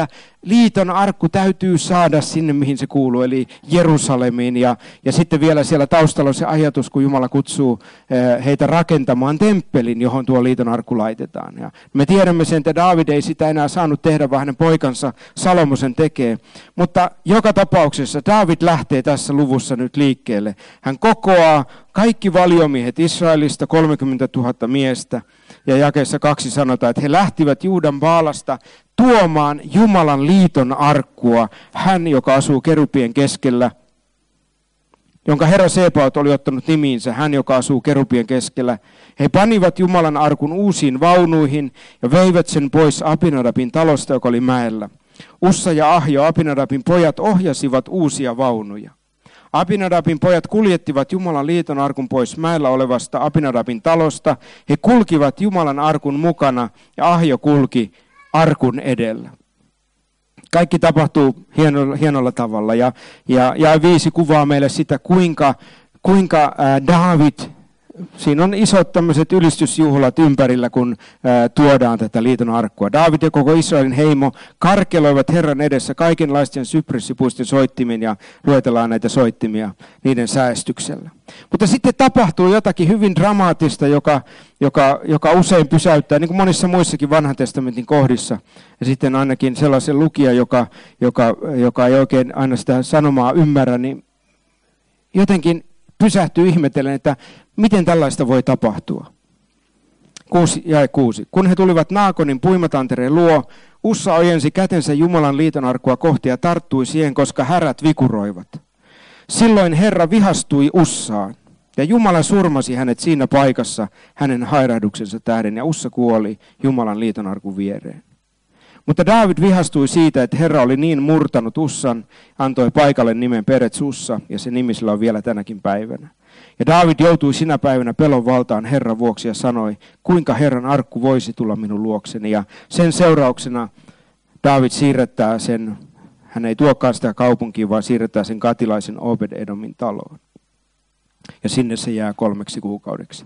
liiton arkku täytyy saada sinne, mihin se kuuluu, eli Jerusalemiin. Ja sitten vielä siellä taustalla on se ajatus, kun Jumala kutsuu heitä rakentamaan temppelin, johon tuo liiton arkku laitetaan. Ja me tiedämme sen, että Daavid ei sitä enää saanut tehdä, vaan hänen poikansa Salomo sen tekee. Mutta joka tapauksessa Daavid lähtee tässä luvussa nyt liikkeelle. Hän kokoaa kaikki valiomiehet Israelista, 30 000 miestä. Ja jakeessa 2 sanotaan, että he lähtivät Juudan Baalasta tuomaan Jumalan liiton arkkua, hän, joka asuu kerubien keskellä, jonka Herra Sebaot oli ottanut nimiinsä, hän, joka asuu kerubien keskellä. He panivat Jumalan arkun uusiin vaunuihin ja veivät sen pois Abinadabin talosta, joka oli mäellä. Ussa ja Ahio, Abinadabin pojat, ohjasivat uusia vaunuja. Abinadabin pojat kuljettivat Jumalan liiton arkun pois mäellä olevasta Abinadabin talosta. He kulkivat Jumalan arkun mukana ja Ahio kulki arkun edellä. Kaikki tapahtuu hienolla tavalla ja 5 kuvaa meille sitä, kuinka Daavid, siinä on isot tämmöiset ylistysjuhlat ympärillä, kun tuodaan tätä liiton arkkua. Daavid ja koko Israelin heimo karkeloivat Herran edessä kaikenlaisten sypressipuisten soittimin ja luetellaan näitä soittimia niiden säästyksellä. Mutta sitten tapahtuu jotakin hyvin dramaattista, joka usein pysäyttää, niin kuin monissa muissakin vanhan testamentin kohdissa. Ja sitten ainakin sellaisen lukija, joka ei oikein aina sitä sanomaa ymmärrä, niin jotenkin pysähtyy ihmetellen, että miten tällaista voi tapahtua. 6. Kun he tulivat Naakonin puimatantereen luo, Ussa ojensi kätensä Jumalan liiton arkkua kohti ja tarttui siihen, koska härät vikuroivat. Silloin Herra vihastui Ussaan, ja Jumala surmasi hänet siinä paikassa hänen hairahduksensa tähden, ja Ussa kuoli Jumalan liiton arkun viereen. Mutta Daavid vihastui siitä, että Herra oli niin murtanut Ussan, antoi paikalle nimen Perets Ussa, ja se nimi sillä on vielä tänäkin päivänä. Ja Daavid joutui sinä päivänä pelon valtaan Herran vuoksi ja sanoi, kuinka Herran arkku voisi tulla minun luokseni. Ja sen seurauksena Daavid siirrettää sen, hän ei tuokaan sitä kaupunkiin, vaan siirrettää sen katilaisen Obed-Edomin taloon. Ja sinne se jää 3 kuukaudeksi.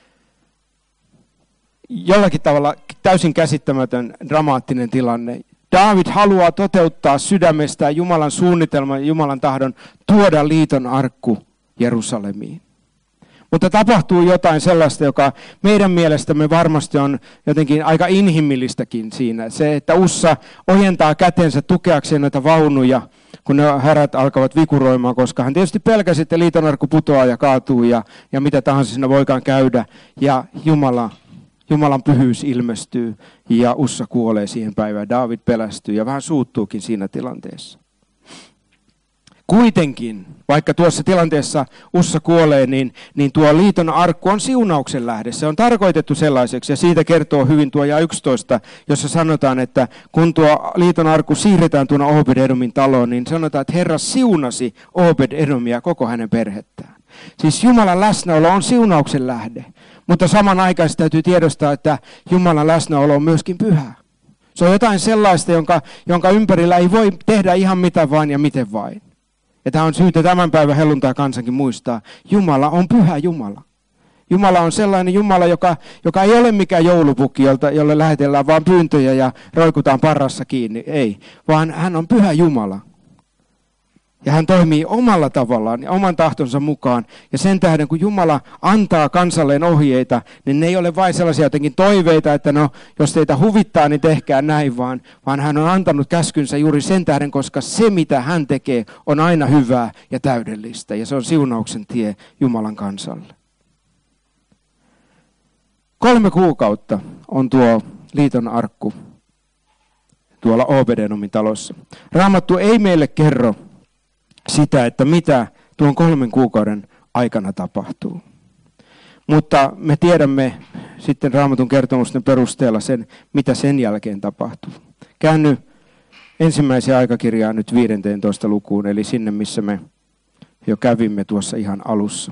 Jollakin tavalla täysin käsittämätön, dramaattinen tilanne. Daavid haluaa toteuttaa sydämestään Jumalan suunnitelman ja Jumalan tahdon tuoda liiton arkku Jerusalemiin. Mutta tapahtuu jotain sellaista, joka meidän mielestämme varmasti on jotenkin aika inhimillistäkin siinä. Se, että Ussa ojentaa kätensä tukeakseen näitä vaunuja, kun ne härät alkavat vikuroimaan, koska hän tietysti pelkäsi, että liiton arkku putoaa ja kaatuu ja mitä tahansa siinä voikaan käydä. Ja Jumalan pyhyys ilmestyy ja Ussa kuolee siihen päivään. Daavid pelästyy ja vähän suuttuukin siinä tilanteessa. Kuitenkin, vaikka tuossa tilanteessa Ussa kuolee, niin tuo liiton arkku on siunauksen lähde. Se on tarkoitettu sellaiseksi ja siitä kertoo hyvin tuo jae 11, jossa sanotaan, että kun tuo liiton arkku siirretään tuonne Obed-Edomin taloon, niin sanotaan, että Herra siunasi Obed-Edomia koko hänen perhettään. Siis Jumalan läsnäolo on siunauksen lähde, mutta samanaikaisesti täytyy tiedostaa, että Jumalan läsnäolo on myöskin pyhä. Se on jotain sellaista, jonka ympärillä ei voi tehdä ihan mitä vain ja miten vain. Ja tämä on syytä tämän päivän helluntai-kansankin muistaa. Jumala on pyhä Jumala. Jumala on sellainen Jumala, joka ei ole mikään joulupukki, jolle lähetellään vain pyyntöjä ja roikutaan parrassa kiinni. Ei, vaan hän on pyhä Jumala. Ja hän toimii omalla tavallaan ja oman tahtonsa mukaan. Ja sen tähden, kun Jumala antaa kansalleen ohjeita, niin ne ei ole vain sellaisia jotenkin toiveita, että no, jos teitä huvittaa, niin tehkää näin, vaan hän on antanut käskynsä juuri sen tähden, koska se, mitä hän tekee, on aina hyvää ja täydellistä. Ja se on siunauksen tie Jumalan kansalle. 3 kuukautta on tuo liiton arkku tuolla Obed-Edomin talossa. Raamattu ei meille kerro sitä, että mitä tuon 3 kuukauden aikana tapahtuu. Mutta me tiedämme sitten Raamatun kertomusten perusteella sen, mitä sen jälkeen tapahtuu. Käänny ensimmäiseen aikakirjaan nyt 15 lukuun, eli sinne, missä me jo kävimme tuossa ihan alussa.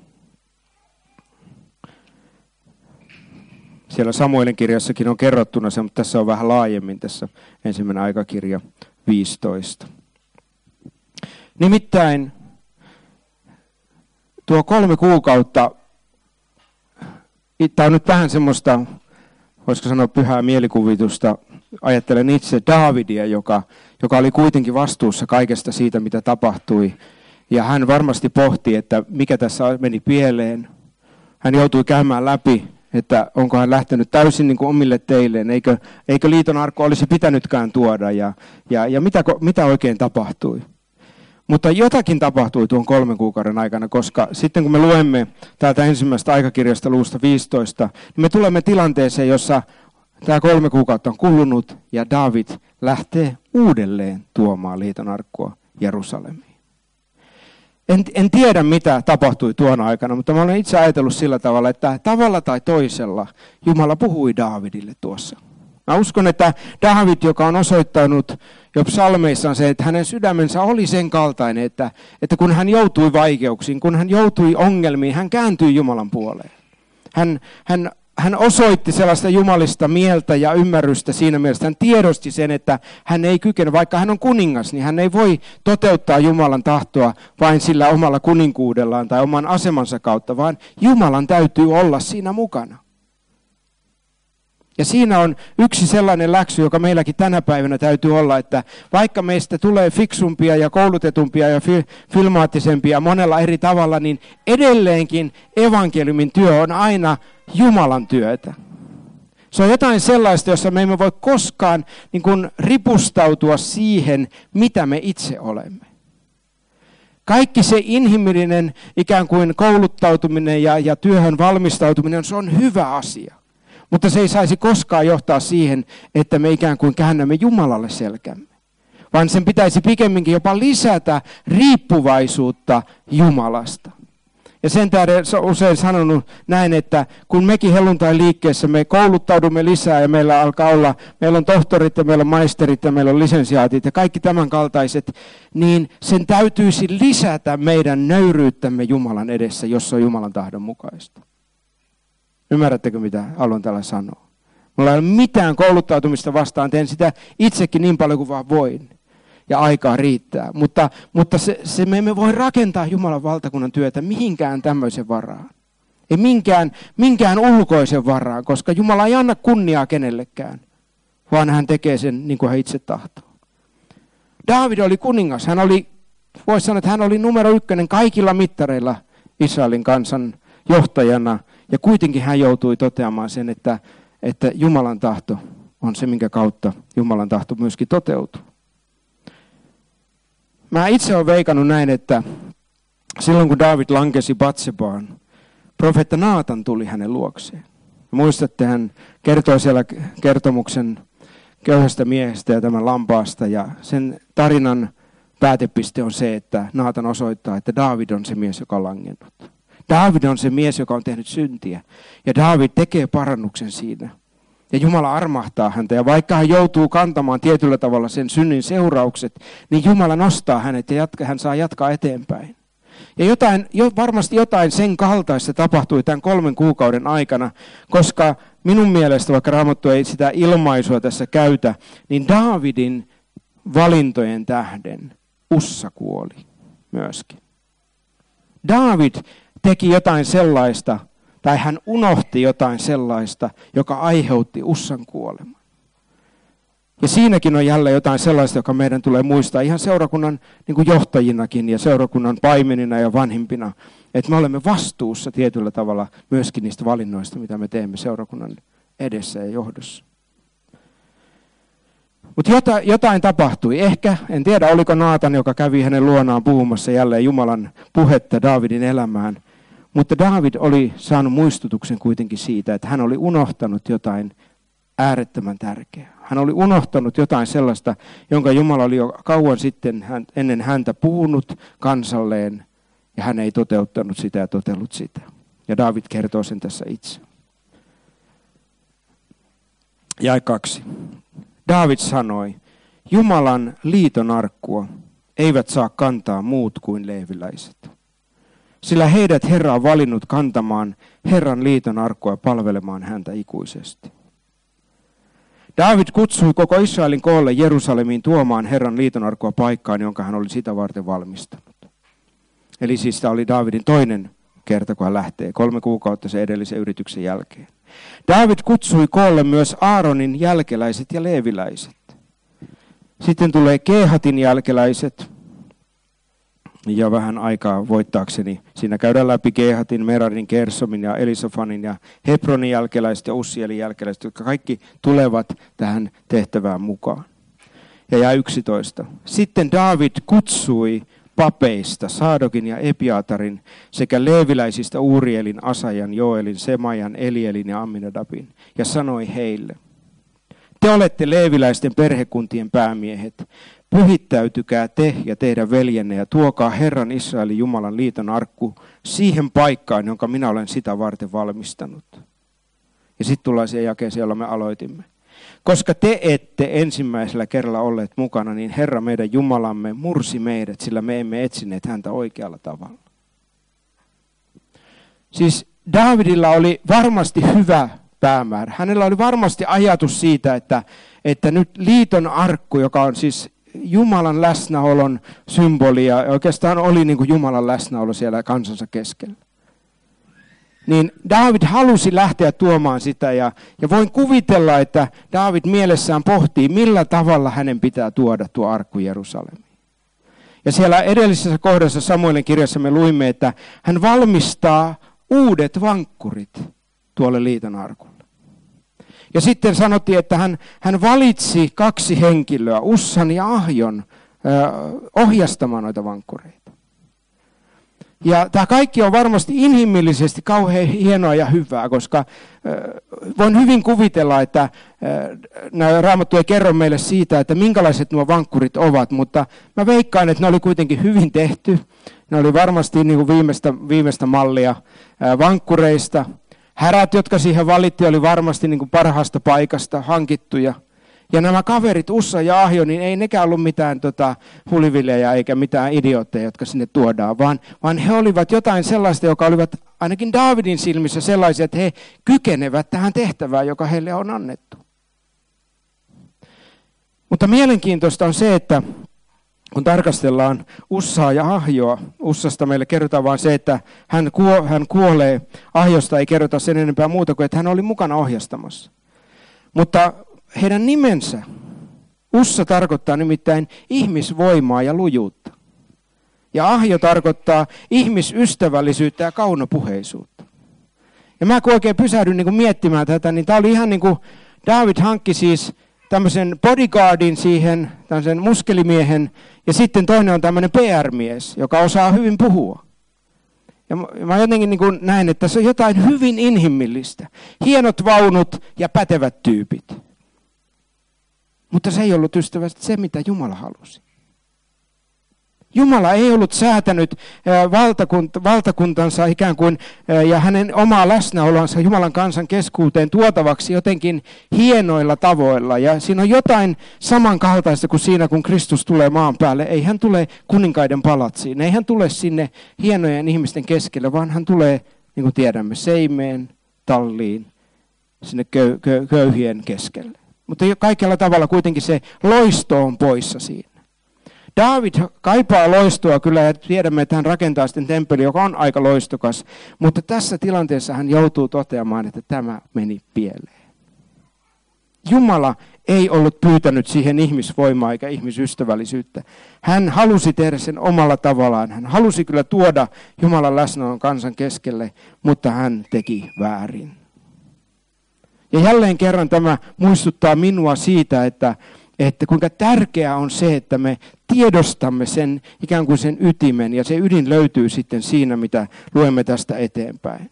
Siellä Samuelin kirjassakin on kerrottuna se, mutta tässä on vähän laajemmin tässä ensimmäinen aikakirja 15. Nimittäin tuo 3 kuukautta, tämä on nyt vähän semmoista voisiko sanoa pyhää mielikuvitusta, ajattelen itse Daavidia, joka oli kuitenkin vastuussa kaikesta siitä, mitä tapahtui. Ja hän varmasti pohti, että mikä tässä meni pieleen. Hän joutui käymään läpi, että onko hän lähtenyt täysin niin kuin omille teilleen, eikö liiton arkku olisi pitänytkään tuoda ja mitä oikein tapahtui. Mutta jotakin tapahtui tuon 3 kuukauden aikana, koska sitten kun me luemme täältä ensimmäisestä aikakirjasta luvusta 15, niin me tulemme tilanteeseen, jossa tämä 3 kuukautta on kulunut ja Daavid lähtee uudelleen tuomaan liiton arkkua Jerusalemiin. En tiedä, mitä tapahtui tuona aikana, mutta mä olen itse ajatellut sillä tavalla, että tavalla tai toisella Jumala puhui Daavidille tuossa. Mä uskon, että Daavid, joka on osoittanut jo psalmeissaan se, että hänen sydämensä oli sen kaltainen, että kun hän joutui vaikeuksiin, kun hän joutui ongelmiin, hän kääntyi Jumalan puoleen. Hän osoitti sellaista jumalista mieltä ja ymmärrystä siinä mielessä. Hän tiedosti sen, että hän ei kykene, vaikka hän on kuningas, niin hän ei voi toteuttaa Jumalan tahtoa vain sillä omalla kuninkuudellaan tai oman asemansa kautta, vaan Jumalan täytyy olla siinä mukana. Ja siinä on yksi sellainen läksy, joka meilläkin tänä päivänä täytyy olla, että vaikka meistä tulee fiksumpia ja koulutetumpia ja filmaattisempia monella eri tavalla, niin edelleenkin evankeliumin työ on aina Jumalan työtä. Se on jotain sellaista, jossa me emme voi koskaan niin kuin ripustautua siihen, mitä me itse olemme. Kaikki se inhimillinen ikään kuin kouluttautuminen ja työhön valmistautuminen, se on hyvä asia. Mutta se ei saisi koskaan johtaa siihen, että me ikään kuin käännämme Jumalalle selkämme. Vaan sen pitäisi pikemminkin jopa lisätä riippuvaisuutta Jumalasta. Ja sen tähden olen usein sanonut näin, että kun mekin helluntai-liikkeessä me kouluttaudumme lisää ja meillä on tohtorit ja meillä on maisterit ja meillä on lisensiaatit ja kaikki tämän kaltaiset, niin sen täytyisi lisätä meidän nöyryyttämme Jumalan edessä, jos se on Jumalan tahdon mukaista. Ymmärrättekö, mitä haluan tällä sanoa? Mulla ei ole mitään kouluttautumista vastaan, teen sitä itsekin niin paljon kuin vaan voin. Ja aikaa riittää. Mutta me emme voi rakentaa Jumalan valtakunnan työtä mihinkään tämmöisen varaan. Ei minkään ulkoisen varaan, koska Jumala ei anna kunniaa kenellekään, vaan hän tekee sen niin kuin hän itse tahtoo. Daavid oli kuningas. Voisi sanoa, että hän oli numero 1 kaikilla mittareilla Israelin kansan johtajana. Ja kuitenkin hän joutui toteamaan sen, että Jumalan tahto on se, minkä kautta Jumalan tahto myöskin toteutuu. Mä itse olen veikannut näin, että silloin kun Daavid lankesi Batsebaan, profeetta Naatan tuli hänen luokseen. Muistatte, hän kertoi siellä kertomuksen köyhästä miehestä ja tämän lampaasta. Ja sen tarinan päätepiste on se, että Naatan osoittaa, että Daavid on se mies, joka on langennut. Daavid on se mies, joka on tehnyt syntiä. Ja Daavid tekee parannuksen siinä. Ja Jumala armahtaa häntä. Ja vaikka hän joutuu kantamaan tietyllä tavalla sen synnin seuraukset, niin Jumala nostaa hänet ja hän saa jatkaa eteenpäin. Ja varmasti jotain sen kaltaista tapahtui tämän 3 kuukauden aikana, koska minun mielestä, vaikka Raamattu ei sitä ilmaisua tässä käytä, niin Daavidin valintojen tähden Ussa kuoli myöskin. Daavid teki jotain sellaista, tai hän unohti jotain sellaista, joka aiheutti Ussan kuoleman. Ja siinäkin on jälleen jotain sellaista, joka meidän tulee muistaa ihan seurakunnan niin kuin johtajinakin ja seurakunnan paimenina ja vanhimpina, että me olemme vastuussa tietyllä tavalla myöskin niistä valinnoista, mitä me teemme seurakunnan edessä ja johdossa. Mutta jotain tapahtui. Ehkä, en tiedä oliko Naatan, joka kävi hänen luonaan puhumassa jälleen Jumalan puhetta Daavidin elämään. Mutta Daavid oli saanut muistutuksen kuitenkin siitä, että hän oli unohtanut jotain äärettömän tärkeää. Hän oli unohtanut jotain sellaista, jonka Jumala oli jo kauan sitten ennen häntä puhunut kansalleen, ja hän ei toteuttanut sitä ja totellut sitä. Ja Daavid kertoo sen tässä itse. Jae 2. Daavid sanoi, Jumalan liiton arkkua eivät saa kantaa muut kuin leeviläiset. Sillä heidät Herra on valinnut kantamaan Herran liiton arkkua ja palvelemaan häntä ikuisesti. Daavid kutsui koko Israelin koolle Jerusalemiin tuomaan Herran liiton arkkua paikkaan, jonka hän oli sitä varten valmistanut. Eli siis tämä oli Daavidin toinen kerta, kun hän lähtee 3 kuukautta sen edellisen yrityksen jälkeen. Daavid kutsui koolle myös Aaronin jälkeläiset ja leeviläiset. Sitten tulee Kehatin jälkeläiset. Ja vähän aikaa voittaakseni. Siinä käydään läpi Kehatin, Merarin, Gersomin ja Elisafanin ja Hebronin jälkeläiset ja Ussielin jälkeläiset, jotka kaikki tulevat tähän tehtävään mukaan. Ja 11. Sitten Daavid kutsui papeista Saadokin ja Ebiatarin sekä leeviläisistä Urielin, Asajan, Joelin, Semajan, Elielin ja Amminadabin ja sanoi heille: te olette leeviläisten perhekuntien päämiehet. Pyhittäytykää te ja teidän veljenne ja tuokaa Herran Israelin Jumalan liiton arkku siihen paikkaan, jonka minä olen sitä varten valmistanut. Ja sitten tullaan siihen jakeeseen, jolla me aloitimme. Koska te ette ensimmäisellä kerralla olleet mukana, niin Herra meidän Jumalamme mursi meidät, sillä me emme etsineet häntä oikealla tavalla. Siis Daavidilla oli varmasti hyvä päämäärä. Hänellä oli varmasti ajatus siitä, että nyt liiton arkku, joka on siis Jumalan läsnäolon symboli ja oikeastaan oli niin kuin Jumalan läsnäolo siellä kansansa keskellä. Niin Daavid halusi lähteä tuomaan sitä ja voin kuvitella, että Daavid mielessään pohtii, millä tavalla hänen pitää tuoda tuo arkku Jerusalemiin. Ja siellä edellisessä kohdassa Samuelin kirjassa me luimme, että hän valmistaa uudet vankkurit tuolle liiton arkulle. Ja sitten sanottiin, että hän valitsi 2 henkilöä, Ussan ja Ahjon, ohjastamaan noita vankkureita. Ja tämä kaikki on varmasti inhimillisesti kauhean hienoa ja hyvää, koska voin hyvin kuvitella, että Raamattu ei kerro meille siitä, että minkälaiset nuo vankkurit ovat, mutta mä veikkaan, että ne oli kuitenkin hyvin tehty. Ne oli varmasti niin kuin viimeistä mallia vankkureista. Härät, jotka siihen valittiin, oli varmasti niin kuin parhaasta paikasta hankittuja. Ja nämä kaverit, Ussa ja Ahjo, niin ei nekään ollut mitään hulivillejä eikä mitään idiootteja, jotka sinne tuodaan, vaan he olivat jotain sellaista, joka olivat ainakin Daavidin silmissä sellaisia, että he kykenevät tähän tehtävään, joka heille on annettu. Mutta mielenkiintoista on se, että kun tarkastellaan Ussaa ja Ahjoa, Ussasta meille kerrotaan vain se, että hän kuolee, Ahjosta ei kerrota sen enempää muuta kuin, että hän oli mukana ohjastamassa. Mutta heidän nimensä, Ussa tarkoittaa nimittäin ihmisvoimaa ja lujuutta. Ja Ahjo tarkoittaa ihmisystävällisyyttä ja kaunopuheisuutta. Ja mä kun oikein pysähdyn niin kuin miettimään tätä, niin tämä oli ihan niin kuin Daavid hankki siis tämmöisen bodyguardin siihen, tämmöisen muskelimiehen, ja sitten toinen on tämmöinen PR-mies, joka osaa hyvin puhua. Ja mä jotenkin niin kuin näen, että se on jotain hyvin inhimillistä. Hienot vaunut ja pätevät tyypit. Mutta se ei ollut ystävästi se, mitä Jumala halusi. Jumala ei ollut säätänyt valtakuntansa ikään kuin ja hänen omaa läsnäolonsa Jumalan kansan keskuuteen tuotavaksi jotenkin hienoilla tavoilla. Ja siinä on jotain samankaltaista kuin siinä, kun Kristus tulee maan päälle. Ei hän tule kuninkaiden palatsiin, ei hän tule sinne hienojen ihmisten keskelle, vaan hän tulee, niin kuin tiedämme, seimeen, talliin, sinne köyhien keskelle. Mutta kaikella tavalla kuitenkin se loisto on poissa siinä. Daavid kaipaa loistoa kyllä ja tiedämme, että hän rakentaa sitten temppeli, joka on aika loistokas. Mutta tässä tilanteessa hän joutuu toteamaan, että tämä meni pieleen. Jumala ei ollut pyytänyt siihen ihmisvoimaa eikä ihmisystävällisyyttä. Hän halusi tehdä sen omalla tavallaan. Hän halusi kyllä tuoda Jumalan läsnäolon kansan keskelle, mutta hän teki väärin. Ja jälleen kerran tämä muistuttaa minua siitä, että kuinka tärkeää on se, että me tiedostamme sen ikään kuin sen ytimen, ja se ydin löytyy sitten siinä, mitä luemme tästä eteenpäin.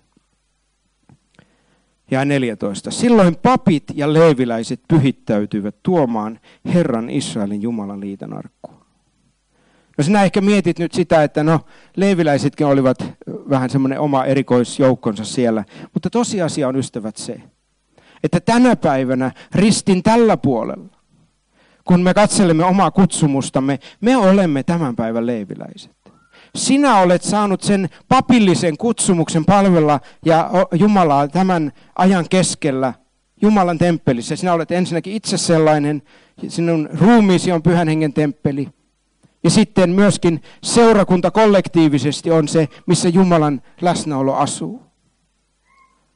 Ja 14. Silloin papit ja leeviläiset pyhittäytyivät tuomaan Herran Israelin Jumalan liiton arkkua. No sinä ehkä mietit nyt sitä, että leeviläisetkin olivat vähän semmoinen oma erikoisjoukkonsa siellä, mutta tosiasia on, ystävät, se, että tänä päivänä ristin tällä puolella, kun me katselemme omaa kutsumustamme, me olemme tämän päivän leeviläiset. Sinä olet saanut sen papillisen kutsumuksen palvella ja Jumalaa tämän ajan keskellä Jumalan temppelissä. Sinä olet ensinnäkin itse sellainen, sinun ruumiisi on Pyhän Hengen temppeli. Ja sitten myöskin seurakunta kollektiivisesti on se, missä Jumalan läsnäolo asuu.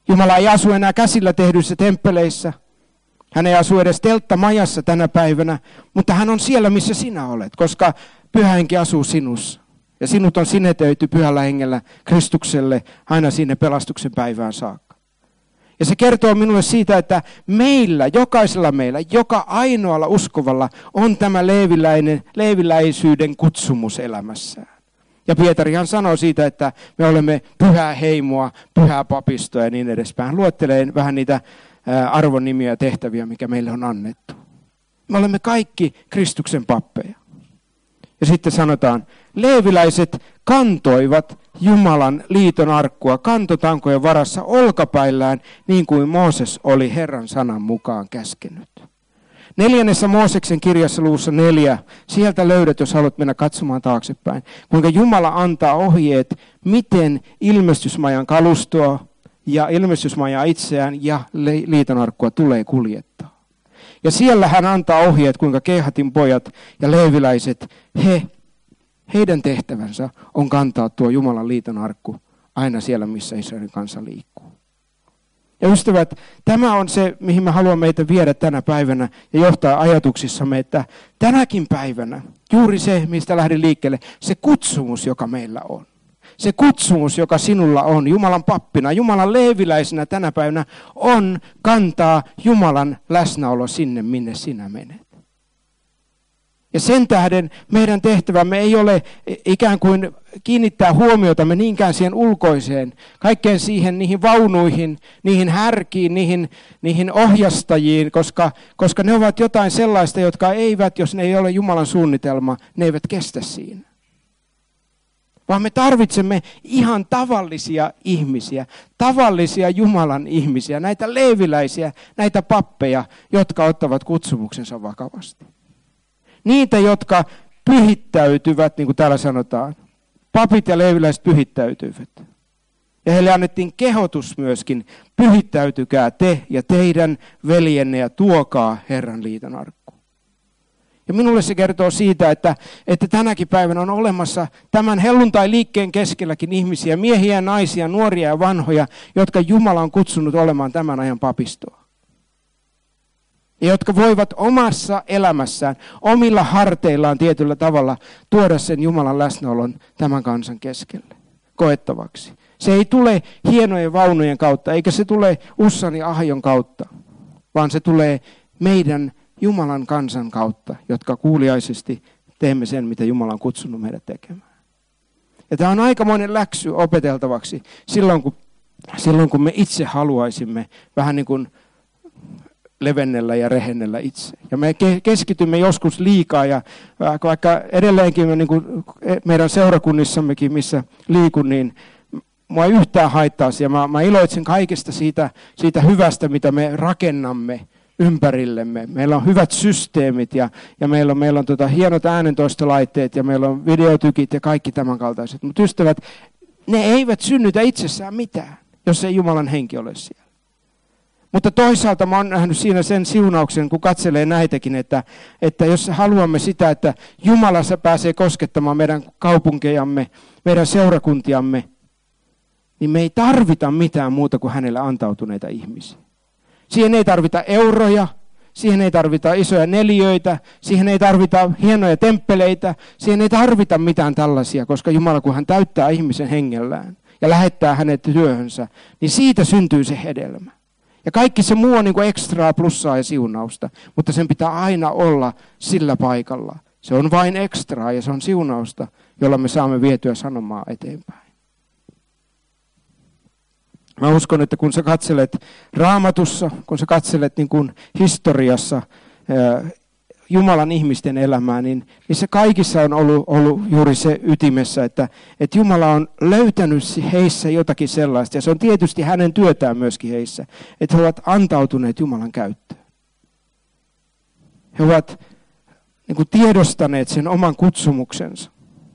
Jumala ei asu enää käsillä tehdyissä temppeleissä. Hän ei asu edes telttamajassa tänä päivänä, mutta hän on siellä, missä sinä olet, koska Pyhä Henki asuu sinussa. Ja sinut on sinetöity Pyhällä Hengellä Kristukselle aina sinne pelastuksen päivään saakka. Ja se kertoo minulle siitä, että meillä, jokaisella meillä, joka ainoalla uskovalla on tämä leeviläisyyden kutsumus elämässään. Ja Pietarihan sanoo siitä, että me olemme pyhää heimoa, pyhää papistoa ja niin edespäin. Hän luettelee vähän niitä arvonnimiä ja tehtäviä, mikä meille on annettu. Me olemme kaikki Kristuksen pappeja. Ja sitten sanotaan, leeviläiset kantoivat Jumalan liiton arkkua kantotankojen varassa olkapäillään, niin kuin Mooses oli Herran sanan mukaan käskenyt. 4. Mooseksen kirjassa luvussa 4, sieltä löydät, jos haluat mennä katsomaan taaksepäin, kuinka Jumala antaa ohjeet, miten ilmestysmajan kalustoa ja ilmestysmajaa itseään ja liiton arkkua tulee kuljettaa. Ja siellä hän antaa ohjeet, kuinka Kehatin pojat ja leeviläiset, heidän tehtävänsä on kantaa tuo Jumalan liiton arkku aina siellä, missä Israelin kansa liikkuu. Ja ystävät, tämä on se, mihin me haluamme meitä viedä tänä päivänä ja johtaa ajatuksissamme, että tänäkin päivänä juuri se, mistä lähdin liikkeelle, se kutsumus, joka meillä on. Se kutsumus, joka sinulla on Jumalan pappina, Jumalan leeviläisenä tänä päivänä, on kantaa Jumalan läsnäolo sinne, minne sinä menet. Ja sen tähden meidän tehtävämme ei ole ikään kuin kiinnittää huomiotamme niinkään siihen ulkoiseen, kaikkeen siihen, niihin vaunuihin, niihin härkiin, niihin ohjastajiin, koska ne ovat jotain sellaista, jotka eivät, jos ne ei ole Jumalan suunnitelma, ne eivät kestä siinä. Vaan me tarvitsemme ihan tavallisia ihmisiä, tavallisia Jumalan ihmisiä, näitä leeviläisiä, näitä pappeja, jotka ottavat kutsumuksensa vakavasti. Niitä, jotka pyhittäytyvät, niin kuin täällä sanotaan. Papit ja leeviläiset pyhittäytyivät. Ja heille annettiin kehotus myöskin, pyhittäytykää te ja teidän veljenne ja tuokaa Herran liiton arkku. Ja minulle se kertoo siitä, että tänäkin päivänä on olemassa tämän helluntai-liikkeen keskelläkin ihmisiä, miehiä, naisia, nuoria ja vanhoja, jotka Jumala on kutsunut olemaan tämän ajan papistoa. Ja jotka voivat omassa elämässään, omilla harteillaan tietyllä tavalla tuoda sen Jumalan läsnäolon tämän kansan keskelle koettavaksi. Se ei tule hienojen vaunujen kautta, eikä se tule Ussan ja Ahjon kautta, vaan se tulee meidän Jumalan kansan kautta, jotka kuuliaisesti teemme sen, mitä Jumala on kutsunut meidät tekemään. Ja tämä on aikamoinen läksy opeteltavaksi silloin, kun me itse haluaisimme vähän niin kuin levennellä ja rehennellä itse. Ja me keskitymme joskus liikaa ja vaikka edelleenkin niin kuin meidän seurakunnissammekin, missä liikun, niin mua ei yhtään haittaa siellä. Mä iloitsen kaikesta siitä hyvästä, mitä me rakennamme ympärillemme. Meillä on hyvät systeemit ja meillä on hienot äänentoistolaitteet ja meillä on videotykit ja kaikki tämän kaltaiset. Mutta ystävät, ne eivät synnytä itsessään mitään, jos ei Jumalan henki ole siellä. Mutta toisaalta mä oon nähnyt siinä sen siunauksen, kun katselee näitäkin, että jos haluamme sitä, että Jumala pääsee koskettamaan meidän kaupunkejamme, meidän seurakuntiamme, niin me ei tarvita mitään muuta kuin hänelle antautuneita ihmisiä. Siihen ei tarvita euroja, siihen ei tarvita isoja neliöitä, siihen ei tarvita hienoja temppeleitä, siihen ei tarvita mitään tällaisia, koska Jumala, kun hän täyttää ihmisen hengellään ja lähettää hänet työhönsä, niin siitä syntyy se hedelmä. Ja kaikki se muu on niin kuin ekstraa, plussaa ja siunausta, mutta sen pitää aina olla sillä paikalla. Se on vain ekstraa ja se on siunausta, jolla me saamme vietyä sanomaa eteenpäin. Mä uskon, että kun sä katselet Raamatussa, kun sä katselet niin kuin historiassa Jumalan ihmisten elämää, niin se kaikissa on ollut juuri se ytimessä, että Jumala on löytänyt heissä jotakin sellaista, ja se on tietysti hänen työtään myöskin heissä, että he ovat antautuneet Jumalan käyttöön. He ovat niin kuin tiedostaneet sen oman kutsumuksensa.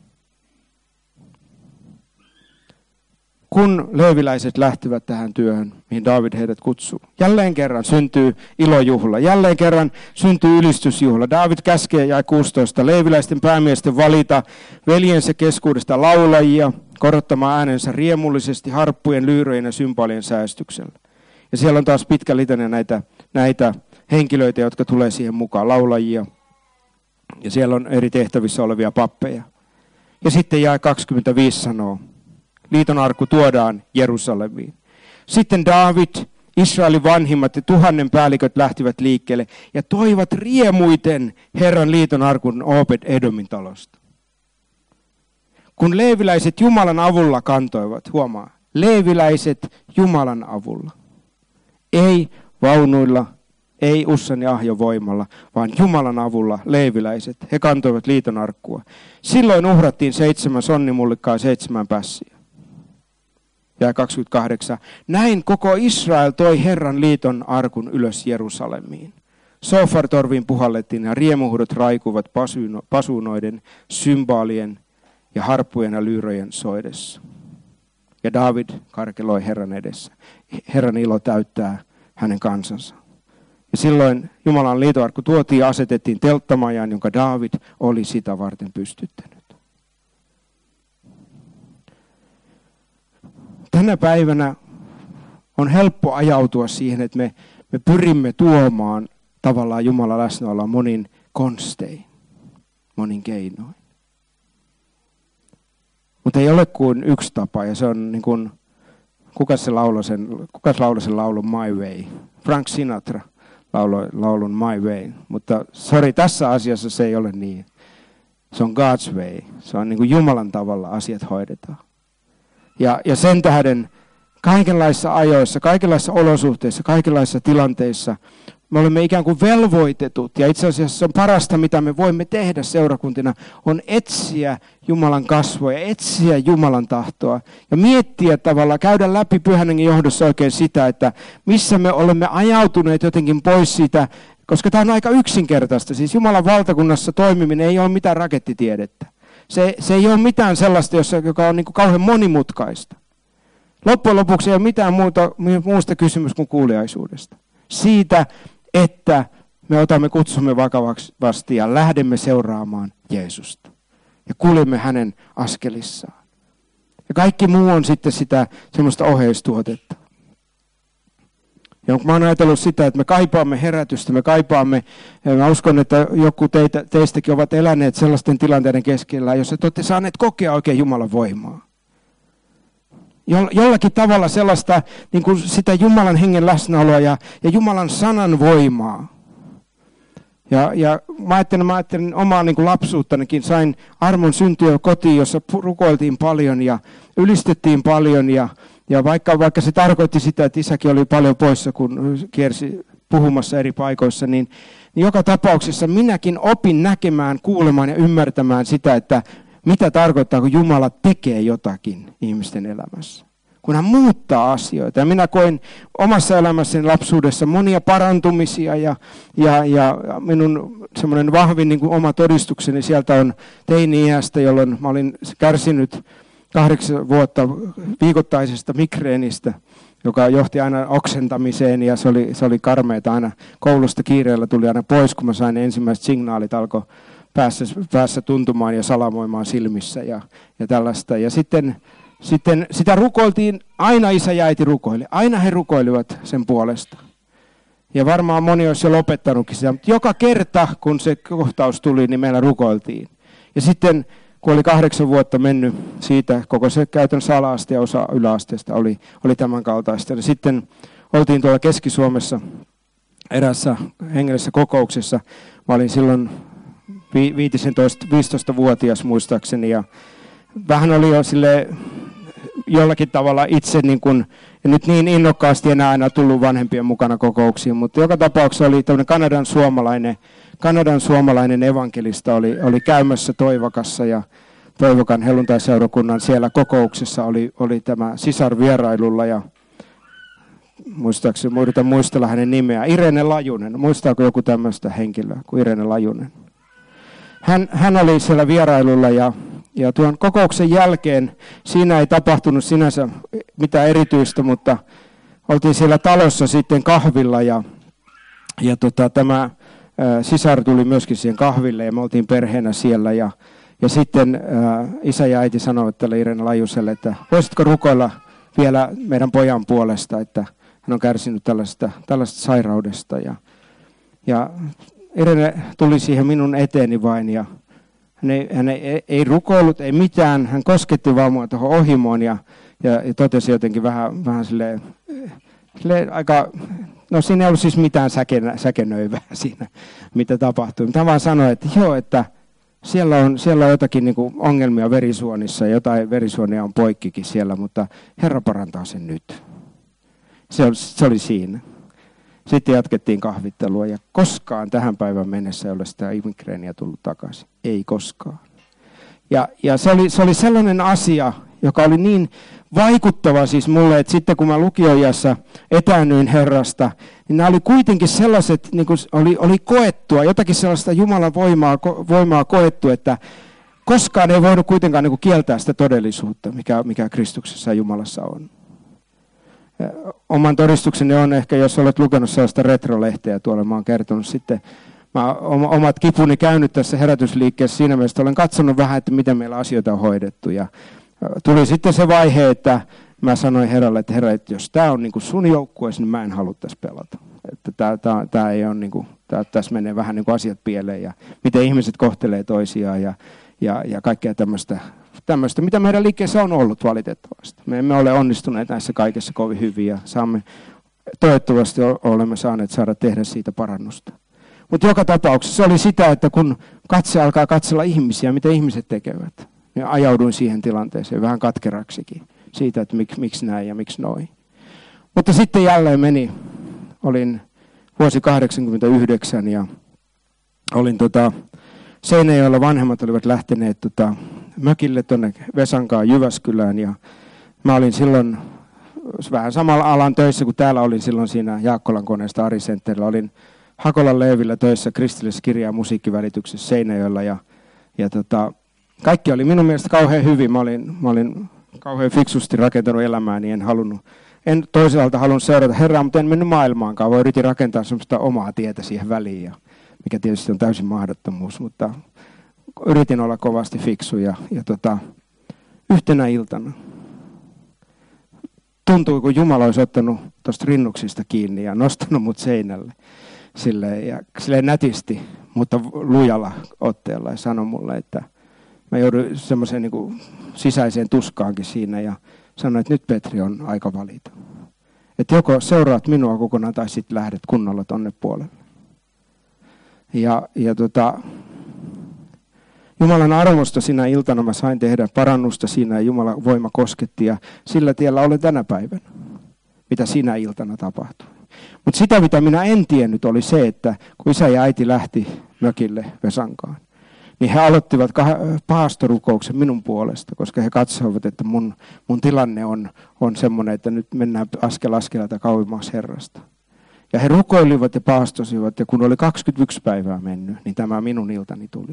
Kun leeviläiset lähtivät tähän työhön, mihin Daavid heidät kutsuu. Jälleen kerran syntyy ilojuhla. Jälleen kerran syntyy ylistysjuhla. Daavid käskee jae 16 leeviläisten päämiesten valita veljensä keskuudesta laulajia, korottamaan äänensä riemullisesti harppujen, lyyröjen ja sympaalien säästyksellä. Ja siellä on taas pitkä litania näitä henkilöitä, jotka tulee siihen mukaan, laulajia. Ja siellä on eri tehtävissä olevia pappeja. Ja sitten jae 25 sanoo, liiton arkku tuodaan Jerusalemiin. Sitten Daavid, Israelin vanhimmat ja 1000 päälliköt lähtivät liikkeelle ja toivat riemuiten Herran liiton arkun Obed-Edomin talosta. Kun leeviläiset Jumalan avulla kantoivat, huomaa, leeviläiset Jumalan avulla. Ei vaunuilla, ei Ussan ja Ahjon voimalla, vaan Jumalan avulla leeviläiset. He kantoivat liiton arkkua. Silloin uhrattiin 7 sonnimullikkaa ja 7 pässiä. Ja 28. Näin koko Israel toi Herran liiton arkun ylös Jerusalemiin. Sofartorviin puhallettiin ja riemuhuudot raikuvat pasuunoiden, symbaalien ja harppujen ja lyyröjen soidessa. Ja Daavid karkeloi Herran edessä. Herran ilo täyttää hänen kansansa. Ja silloin Jumalan liiton-arkku tuotiin ja asetettiin telttamajaan, jonka Daavid oli sitä varten pystyttänyt. Tänä päivänä on helppo ajautua siihen, että me pyrimme tuomaan tavallaan Jumalan läsnäoloa monin konstein, monin keinoin. Mutta ei ole kuin yksi tapa, ja se on niin kuin, kukas lauloi sen laulun My Way? Frank Sinatra lauloi laulun My Way, mutta tässä asiassa se ei ole niin. Se on God's way, se on niin kuin Jumalan tavalla asiat hoidetaan. Ja sen tähden kaikenlaisissa ajoissa, kaikenlaisissa olosuhteissa, kaikenlaisissa tilanteissa me olemme ikään kuin velvoitetut. Ja itse asiassa se on parasta, mitä me voimme tehdä seurakuntina, on etsiä Jumalan kasvoja, etsiä Jumalan tahtoa. Ja miettiä tavallaan, käydä läpi Pyhän Hengen johdossa oikein sitä, että missä me olemme ajautuneet jotenkin pois siitä, koska tämä on aika yksinkertaista. Siis Jumalan valtakunnassa toimiminen ei ole mitään rakettitiedettä. Se ei ole mitään sellaista, joka on niin kuin kauhean monimutkaista. Loppujen lopuksi ei ole mitään muusta kysymys kuin kuuliaisuudesta. Siitä, että me otamme kutsumme vakavasti ja lähdemme seuraamaan Jeesusta. Ja kuljemme hänen askelissaan. Ja kaikki muu on sitten sitä semmoista oheistuotetta. Ja mä oon ajatellut sitä, että me kaipaamme herätystä, mä uskon, että joku teistäkin ovat eläneet sellaisten tilanteiden keskellä, jossa te olette saaneet kokea oikein Jumalan voimaa. Jollakin tavalla sellaista niin kuin sitä Jumalan hengen läsnäoloa ja Jumalan sanan voimaa. Ja mä ajattelin omaa niin kuin lapsuuttanikin, sain armon syntyä kotiin, jossa rukoiltiin paljon ja ylistettiin paljon ja vaikka se tarkoitti sitä, että isäkin oli paljon poissa, kun kiersi puhumassa eri paikoissa, niin joka tapauksessa minäkin opin näkemään, kuulemaan ja ymmärtämään sitä, että mitä tarkoittaa, kun Jumala tekee jotakin ihmisten elämässä. Kun hän muuttaa asioita. Ja minä koin omassa elämässäni lapsuudessa monia parantumisia ja minun semmoinen vahvin niin kuin oma todistukseni sieltä on teini-iästä, jolloin mä olin kärsinyt 8 vuotta viikoittaisesta migreenistä, joka johti aina oksentamiseen ja se oli karmeeta aina. Koulusta kiireellä tuli aina pois, kun mä sain ensimmäiset signaalit, alkoi päässä tuntumaan ja salamoimaan silmissä ja tällaista. Ja sitten sitä rukoiltiin, aina isä ja äiti rukoili. Aina he rukoilivat sen puolesta. Ja varmaan moni olisi jo lopettanutkin sitä, mutta joka kerta, kun se kohtaus tuli, niin meillä rukoiltiin. Ja sitten, kun oli 8 vuotta mennyt siitä, koko se käytännössä ala-aste ja osa yläasteesta oli tämän kaltaista. Ja sitten oltiin tuolla Keski-Suomessa erässä hengellisessä kokouksessa. Mä olin silloin 15-vuotias muistaakseni ja vähän oli jo silleen jollakin tavalla itse niin kuin, ja nyt niin innokkaasti enää aina tullut vanhempien mukana kokouksiin, mutta joka tapauksessa oli tämmöinen Kanadan suomalainen evankelista oli käymässä Toivakassa ja Toivakan helluntaiseurakunnan siellä kokouksessa oli tämä sisar vierailulla ja muistaakseni, yritän muistella hänen nimeä, Irene Lajunen. Muistaako joku tämmöistä henkilöä kuin Irene Lajunen? Hän oli siellä vierailulla ja tuon kokouksen jälkeen siinä ei tapahtunut sinänsä mitään erityistä, mutta oltiin siellä talossa sitten kahvilla ja tämä sisar tuli myöskin siihen kahville ja me oltiin perheenä siellä ja sitten isä ja äiti sanoivat tälle Irene Lajuselle, että voisitko rukoilla vielä meidän pojan puolesta, että hän on kärsinyt tällaista sairaudesta. Ja Irene tuli siihen minun eteeni vain ja hän ei rukoillut, ei mitään. Hän kosketti vaan mua tuohon ohimoon ja totesi jotenkin vähän silleen aika, no siinä ei ollut siis mitään säkenöivää siinä, mitä tapahtui. Mutta hän vaan sanoi, että joo, että siellä on jotakin niin kuin ongelmia verisuonissa, jotain verisuonia on poikkikin siellä, mutta Herra parantaa sen nyt. Se oli siinä. Sitten jatkettiin kahvittelua ja koskaan tähän päivän mennessä ei ole sitä migreeniä tullut takaisin. Ei koskaan. Ja se oli sellainen asia, joka oli niin vaikuttava siis mulle, että sitten kun mä lukioiässä etäännyin Herrasta, niin nämä oli kuitenkin sellaiset, niin kuin oli koettua, jotakin sellaista Jumalan voimaa koettu, että koskaan ei voinut kuitenkaan niin kuin kieltää sitä todellisuutta, mikä Kristuksessa ja Jumalassa on. Oman todistukseni on ehkä, jos olet lukenut sellaista retrolehteä tuolla, mä oon kertonut sitten, mä omat kipuni käynyt tässä herätysliikkeessä siinä mielessä, olen katsonut vähän, että miten meillä asioita on hoidettu. Ja tuli sitten se vaihe, että mä sanoin Herralle, että Herra, että jos tämä on niin kuin sun joukkueesi, niin mä en halua tässä pelata. Että tämä ei ole niin kuin, tässä menee vähän niin kuin asiat pieleen ja miten ihmiset kohtelee toisiaan ja kaikkea tämmöistä, mitä meidän liikkeessä on ollut valitettavasti. Me emme ole onnistuneet näissä kaikessa kovin hyvin ja toivottavasti olemme saaneet saada tehdä siitä parannusta. Mutta joka tapauksessa se oli sitä, että kun katse alkaa katsella ihmisiä, mitä ihmiset tekevät, niin ajauduin siihen tilanteeseen vähän katkeraksikin siitä, että miksi näin ja miksi noin. Mutta sitten jälleen olin vuosi 1989 ja olin Seinäjoella, vanhemmat olivat lähteneet mökille tuonne Vesankaan Jyväskylään ja mä olin silloin vähän samalla alan töissä kuin täällä olin silloin siinä Jaakkolan koneesta Ari Centerillä. Olin Hakolan Leevillä töissä kristillisessä kirja- ja musiikkivälityksessä Seinäjoella ja kaikki oli minun mielestä kauhean hyvin. Mä olin kauhean fiksusti rakentanut elämääni, en toisaalta halunnut seurata Herraa, mutta en mennyt maailmaankaan, vaan yritin rakentaa semmoista omaa tietä siihen väliin, mikä tietysti on täysin mahdottomuus, mutta yritin olla kovasti fiksu ja yhtenä iltana tuntui, kun Jumala olisi ottanut tuosta rinnuksista kiinni ja nostanut mut seinälle silleen nätisti, mutta lujalla otteella ja sanoi mulle, että mä jouduin semmoiseen niin kuin sisäiseen tuskaankin siinä ja sanoin, että nyt Petri on aika valita. Että joko seuraat minua kokonaan tai sitten lähdet kunnolla tonne puolelle. Ja Jumalan armosta sinä iltana mä sain tehdä parannusta siinä ja Jumalan voima kosketti ja sillä tiellä olen tänä päivänä, mitä sinä iltana tapahtui. Mutta sitä mitä minä en tiennyt oli se, että kun isä ja äiti lähti mökille Vesankaan, niin he aloittivat paastorukouksen minun puolesta, koska he katsoivat, että mun tilanne on semmoinen, että nyt mennään askel askelalta kauemmas Herrasta. Ja he rukoilivat ja paastosivat ja kun oli 21 päivää mennyt, niin tämä minun iltani tuli.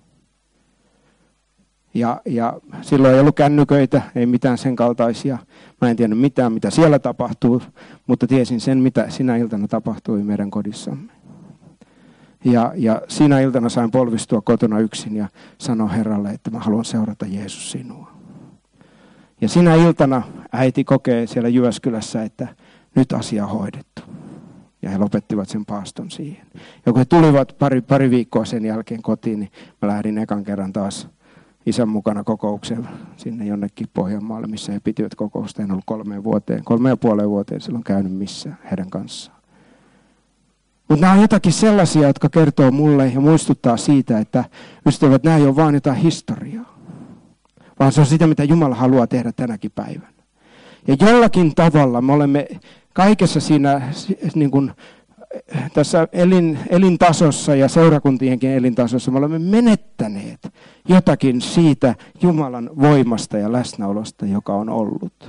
Ja silloin ei ollut kännyköitä, ei mitään sen kaltaisia. Mä en tiennyt mitään, mitä siellä tapahtuu, mutta tiesin sen, mitä sinä iltana tapahtui meidän kodissamme. Ja siinä iltana sain polvistua kotona yksin ja sanoa Herralle, että mä haluan seurata Jeesus sinua. Ja sinä iltana äiti kokee siellä Jyväskylässä, että nyt asia on hoidettu. Ja he lopettivat sen paaston siihen. Ja kun he tulivat pari viikkoa sen jälkeen kotiin, niin mä lähdin ekan kerran taas isän mukana kokoukseen sinne jonnekin Pohjanmaalle, missä he pitivät kokousta. En ollut 3,5 vuoteen silloin käynyt missään heidän kanssaan. Mutta nämä on jotakin sellaisia, jotka kertoo mulle ja muistuttaa siitä, että ystävät, nämä ei ole vaan jotain historiaa. Vaan se on sitä, mitä Jumala haluaa tehdä tänäkin päivänä. Ja jollakin tavalla me olemme kaikessa siinä niin kuin, tässä elintasossa ja seurakuntienkin elintasossa me olemme menettäneet jotakin siitä Jumalan voimasta ja läsnäolosta, joka on ollut.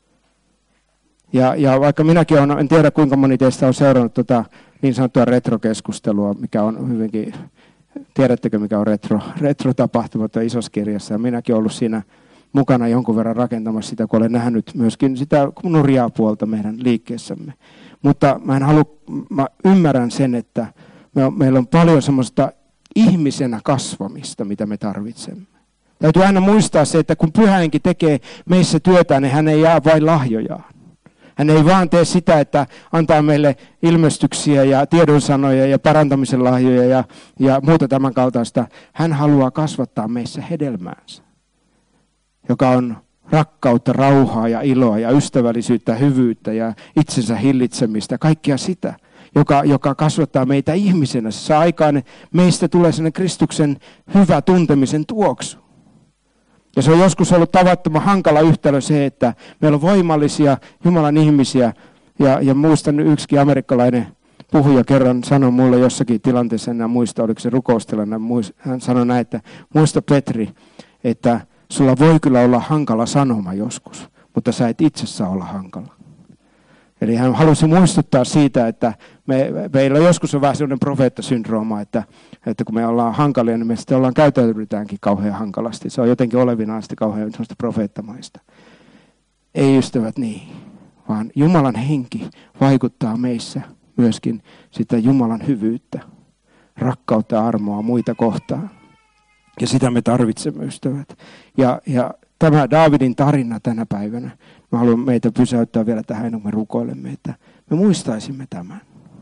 Ja vaikka minäkin olen, en tiedä kuinka moni teistä on seurannut niin sanottua retrokeskustelua, mikä on hyvinkin, tiedättekö mikä on retrotapahtumat isossa kirjassa. Ja minäkin olen ollut siinä mukana jonkun verran rakentamassa sitä, kun olen nähnyt myöskin sitä nurjaa puolta meidän liikkeessämme. Mutta mä ymmärrän sen, että meillä on paljon semmoista ihmisenä kasvamista, mitä me tarvitsemme. Täytyy aina muistaa se, että kun Pyhä Henki tekee meissä työtään, niin hän ei jää vain lahjojaan. Hän ei vaan tee sitä, että antaa meille ilmestyksiä ja tiedonsanoja ja parantamisen lahjoja ja muuta tämän kaltaista. Hän haluaa kasvattaa meissä hedelmäänsä, joka on rakkautta, rauhaa ja iloa ja ystävällisyyttä, hyvyyttä ja itsensä hillitsemistä, kaikkea sitä, joka kasvattaa meitä ihmisenä. Se saa aikaan, että meistä tulee sellainen Kristuksen hyvä tuntemisen tuoksu. Ja se on joskus ollut tavattoman hankala yhtälö se, että meillä on voimallisia Jumalan ihmisiä. Ja muistan yksikin amerikkalainen puhuja kerran sanoi mulle jossakin tilanteessa, en muista, oliko se rukoustilana, hän sanoi näin, että muista Petri, että sulla voi kyllä olla hankala sanoma joskus, mutta sä et itse saa olla hankala. Eli hän halusi muistuttaa siitä, että meillä joskus on vähän sellainen profeettasyndrooma, että kun me ollaan hankalia, niin me sitten käyttäydytäänkin kauhean hankalasti. Se on jotenkin olevinaasti kauhean sellaista profeettamaista. Ei ystävät niin, vaan Jumalan henki vaikuttaa meissä myöskin sitä Jumalan hyvyyttä, rakkautta ja armoa muita kohtaan. Ja sitä me tarvitsemme, ystävät. Ja tämä Daavidin tarina tänä päivänä, mä haluan meitä pysäyttää vielä tähän, ennen kuin me rukoilemme, että me muistaisimme tämän.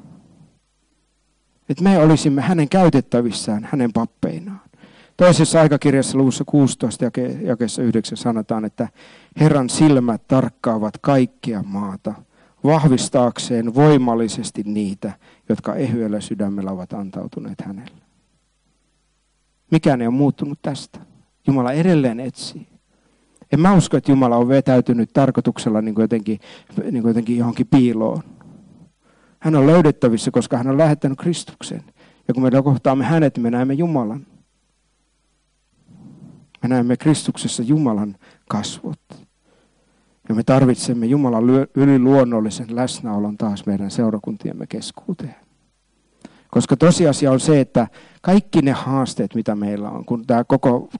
Että me olisimme hänen käytettävissään, hänen pappeinaan. Toisessa aikakirjassa luvussa 16 jakeessa 9 sanotaan, että Herran silmät tarkkaavat kaikkia maata, vahvistaakseen voimallisesti niitä, jotka ehyellä sydämellä ovat antautuneet hänelle. Mikään ei ole muuttunut tästä. Jumala edelleen etsii. En mä usko, että Jumala on vetäytynyt tarkoituksella niin kuin jotenkin johonkin piiloon. Hän on löydettävissä, koska hän on lähettänyt Kristuksen. Ja kun me kohtaamme hänet, me näemme Jumalan. Me näemme Kristuksessa Jumalan kasvot. Ja me tarvitsemme Jumalan yliluonnollisen läsnäolon taas meidän seurakuntiemme keskuuteen. Koska tosiasia on se, että kaikki ne haasteet, mitä meillä on, kun tämä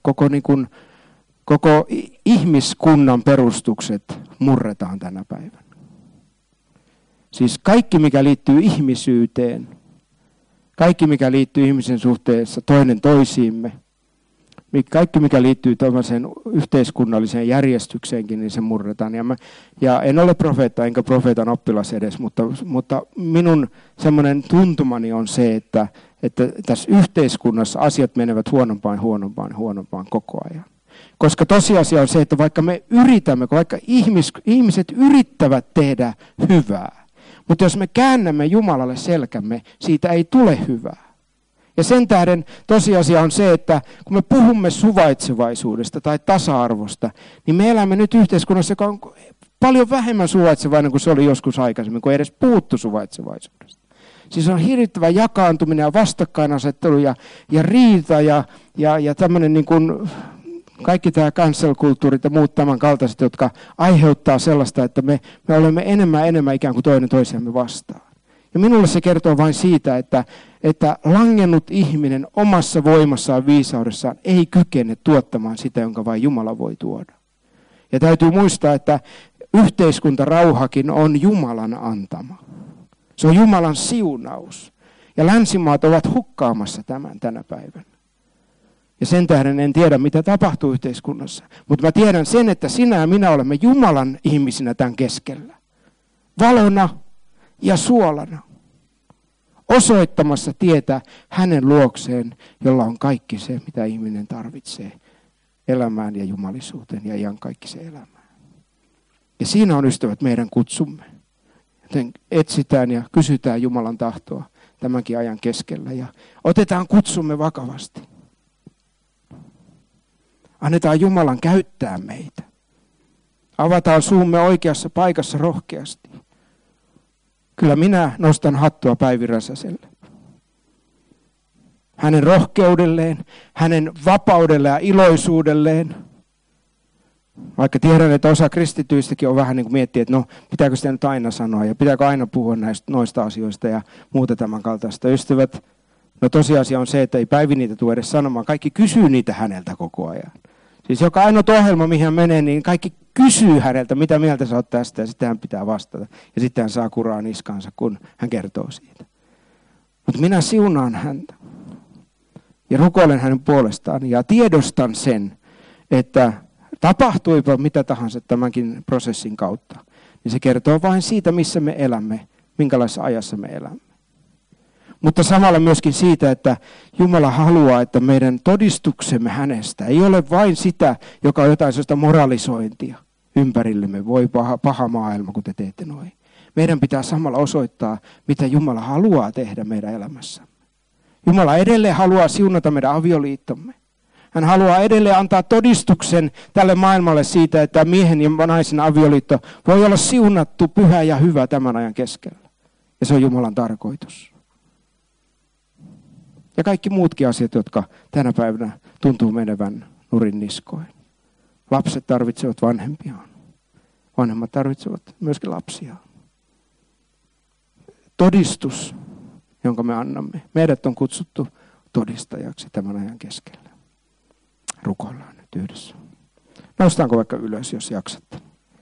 koko ihmiskunnan perustukset murretaan tänä päivänä. Siis kaikki, mikä liittyy ihmisyyteen, kaikki, mikä liittyy ihmisen suhteessa toinen toisiimme, kaikki, mikä liittyy tämmöiseen yhteiskunnalliseen järjestykseenkin, niin se murretaan. Ja en ole profeetta, enkä profeetan oppilas edes, mutta minun semmoinen tuntumani on se, että tässä yhteiskunnassa asiat menevät huonompaan koko ajan. Koska tosiasia on se, että vaikka me yritämme, vaikka ihmiset yrittävät tehdä hyvää, mutta jos me käännämme Jumalalle selkämme, siitä ei tule hyvää. Ja sen tähden tosiasia on se, että kun me puhumme suvaitsevaisuudesta tai tasa-arvosta, niin me elämme nyt yhteiskunnassa, joka on paljon vähemmän suvaitsevainen kuin se oli joskus aikaisemmin, kun ei edes puhuttu suvaitsevaisuudesta. Siis on hirvittävä jakaantuminen ja vastakkainasettelu ja riita ja tämmöinen niin kuin kaikki tämä cancel-kulttuurit ja muut tämän kaltaiset, jotka aiheuttaa sellaista, että me olemme enemmän ikään kuin toinen toisiamme vastaan. Ja minulle se kertoo vain siitä, että langennut ihminen omassa voimassaan, viisaudessaan ei kykene tuottamaan sitä, jonka vain Jumala voi tuoda. Ja täytyy muistaa, että yhteiskuntarauhakin on Jumalan antama. Se on Jumalan siunaus. Ja länsimaat ovat hukkaamassa tämän tänä päivänä. Ja sen tähden en tiedä, mitä tapahtuu yhteiskunnassa. Mutta mä tiedän sen, että sinä ja minä olemme Jumalan ihmisinä tämän keskellä. Valona ja suolana. Osoittamassa tietä hänen luokseen, jolla on kaikki se, mitä ihminen tarvitsee elämään ja jumalisuuteen ja iankaikkiseen elämään. Ja siinä on, ystävät, meidän kutsumme. Joten etsitään ja kysytään Jumalan tahtoa tämänkin ajan keskellä ja otetaan kutsumme vakavasti. Annetaan Jumalan käyttää meitä. Avataan suumme oikeassa paikassa rohkeasti. Kyllä minä nostan hattua Päivi Räsäselle. Hänen rohkeudelleen, hänen vapaudelleen ja iloisuudelleen. Vaikka tiedän, että osa kristityistäkin on vähän niin kuin miettiä, että no pitääkö sitä nyt aina sanoa ja pitääkö aina puhua noista asioista ja muuta tämän kaltaista. Ystävät, no tosiasia on se, että ei Päivi niitä tule edes sanomaan. Kaikki kysyy niitä häneltä koko ajan. Siis joka ainoa ohjelma, mihin hän menee, niin kaikki kysyy häneltä, mitä mieltä sä oot tästä, ja sitten hän pitää vastata. Ja sitten hän saa kuraa niskansa, kun hän kertoo siitä. Mutta minä siunaan häntä. Ja rukoilen hänen puolestaan, ja tiedostan sen, että tapahtuipa mitä tahansa tämänkin prosessin kautta, niin se kertoo vain siitä, missä me elämme, minkälaisessa ajassa me elämme. Mutta samalla myöskin siitä, että Jumala haluaa, että meidän todistuksemme hänestä ei ole vain sitä, joka on jotain sellaista moralisointia ympärillemme. Voi paha maailma, kun te teette noin. Meidän pitää samalla osoittaa, mitä Jumala haluaa tehdä meidän elämässämme. Jumala edelleen haluaa siunata meidän avioliittomme. Hän haluaa edelleen antaa todistuksen tälle maailmalle siitä, että miehen ja naisen avioliitto voi olla siunattu, pyhä ja hyvä tämän ajan keskellä. Ja se on Jumalan tarkoitus. Ja kaikki muutkin asiat, jotka tänä päivänä tuntuu menevän nurin niskoin. Lapset tarvitsevat vanhempiaan. Vanhemmat tarvitsevat myöskin lapsiaan. Todistus, jonka me annamme. Meidät on kutsuttu todistajaksi tämän ajan keskellä. Rukoillaan nyt yhdessä. Noustaanko vaikka ylös, jos jaksatte.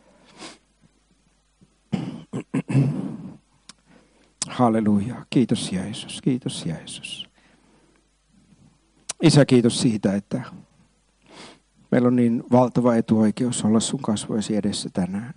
Halleluja. Kiitos Jeesus. Kiitos Jeesus. Isä, kiitos siitä, että meillä on niin valtava etuoikeus olla sun kasvoisi edessä tänään.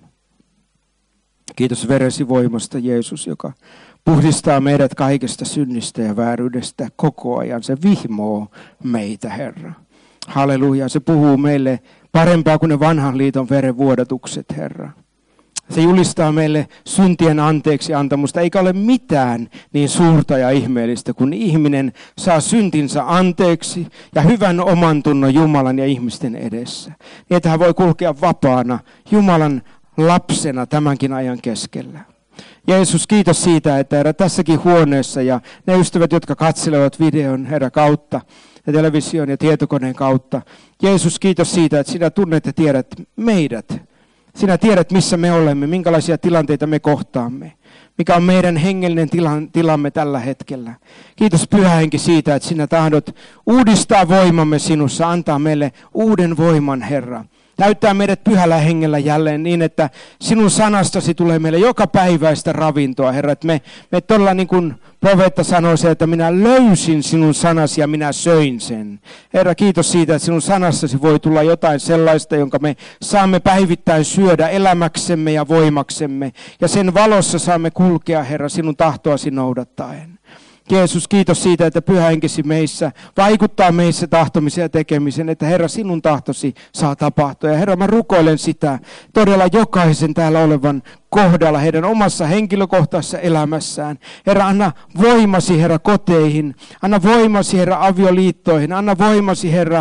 Kiitos veresi voimasta, Jeesus, joka puhdistaa meidät kaikesta synnistä ja vääryydestä koko ajan. Se vihmoo meitä, Herra. Halleluja. Se puhuu meille parempaa kuin ne vanhan liiton verenvuodatukset, Herra. Se julistaa meille syntien anteeksi antamusta, eikä ole mitään niin suurta ja ihmeellistä, kun ihminen saa syntinsä anteeksi ja hyvän oman tunnon Jumalan ja ihmisten edessä. Niin, että hän voi kulkea vapaana Jumalan lapsena tämänkin ajan keskellä. Jeesus, kiitos siitä, että Herra tässäkin huoneessa ja ne ystävät, jotka katselevat videon Herra kautta ja television ja tietokoneen kautta. Jeesus, kiitos siitä, että sinä tunnet ja tiedät meidät. Sinä tiedät, missä me olemme, minkälaisia tilanteita me kohtaamme, mikä on meidän hengellinen tilamme tällä hetkellä. Kiitos Pyhä Henki siitä, että sinä tahdot uudistaa voimamme sinussa, antaa meille uuden voiman, Herra. Täyttää meidät Pyhällä Hengellä jälleen niin, että sinun sanastasi tulee meille joka päiväistä ravintoa, Herra. Että me todella niin kuin profeetta sanoi se, että minä löysin sinun sanasi ja minä söin sen. Herra, kiitos siitä, että sinun sanassasi voi tulla jotain sellaista, jonka me saamme päivittäin syödä elämäksemme ja voimaksemme. Ja sen valossa saamme kulkea, Herra, sinun tahtoasi noudattaen. Jeesus, kiitos siitä, että Pyhä Henkesi meissä vaikuttaa meissä tahtomisen ja tekemisen, että Herra, sinun tahtosi saa tapahtua. Ja Herra, mä rukoilen sitä todella jokaisen täällä olevan kohdalla heidän omassa henkilökohtaisessa elämässään. Herra, anna voimasi, Herra, koteihin. Anna voimasi, Herra, avioliittoihin. Anna voimasi, Herra,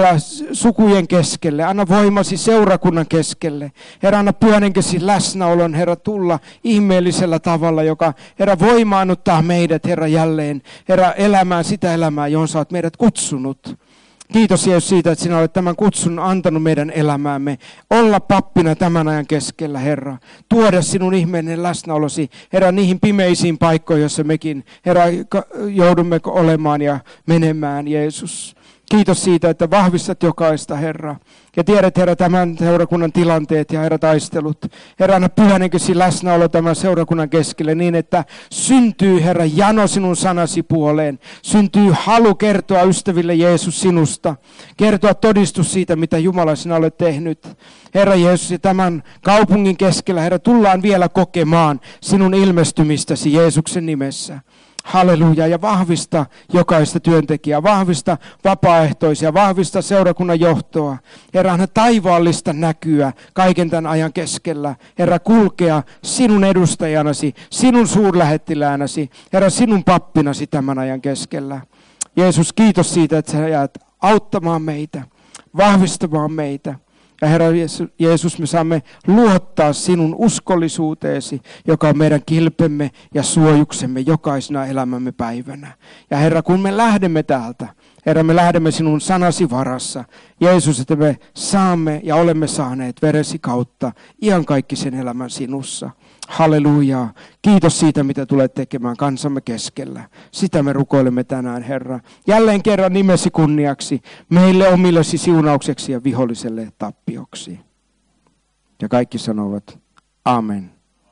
sukujen keskelle. Anna voimasi seurakunnan keskelle. Herra, anna Pyhän Henkesi läsnäolon, Herra, tulla ihmeellisellä tavalla, joka, Herra, voimaannuttaa meidät, Herra, jälleen. Herra, elämään sitä elämää, johon sä oot meidät kutsunut. Kiitos Jeesus siitä, että sinä olet tämän kutsun antanut meidän elämäämme. Olla pappina tämän ajan keskellä, Herra. Tuoda sinun ihmeellinen läsnäolosi, Herra, niihin pimeisiin paikkoihin, joissa mekin, Herra, joudumme olemaan ja menemään, Jeesus. Kiitos siitä, että vahvistat jokaista, Herra. Ja tiedät, Herra, tämän seurakunnan tilanteet ja, Herra, taistelut. Herra, anna Pyhän Henkesi läsnäolo tämän seurakunnan keskelle niin, että syntyy, Herra, jano sinun sanasi puoleen. Syntyy halu kertoa ystäville Jeesus sinusta. Kertoa todistus siitä, mitä Jumala sinä olet tehnyt. Herra Jeesus, ja tämän kaupungin keskellä, Herra, tullaan vielä kokemaan sinun ilmestymistäsi Jeesuksen nimessä. Halleluja, ja vahvista jokaista työntekijää, vahvista vapaaehtoisia, vahvista seurakunnan johtoa. Herra, anna taivaallista näkyä kaiken tämän ajan keskellä. Herra, kulkea sinun edustajanasi, sinun suurlähettiläänäsi, Herra, sinun pappinasi tämän ajan keskellä. Jeesus, kiitos siitä, että sä jäät auttamaan meitä, vahvistamaan meitä. Ja Herra Jeesus, me saamme luottaa sinun uskollisuuteesi, joka on meidän kilpemme ja suojuksemme jokaisena elämämme päivänä. Ja Herra, kun me lähdemme täältä, Herra, me lähdemme sinun sanasi varassa. Jeesus, että me saamme ja olemme saaneet veresi kautta iankaikkisen elämän sinussa. Halleluja. Kiitos siitä, mitä tulet tekemään kansamme keskellä. Sitä me rukoilemme tänään, Herra. Jälleen kerran nimesi kunniaksi, meille omillesi siunaukseksi ja viholliselle tappioksi. Ja kaikki sanovat, amen.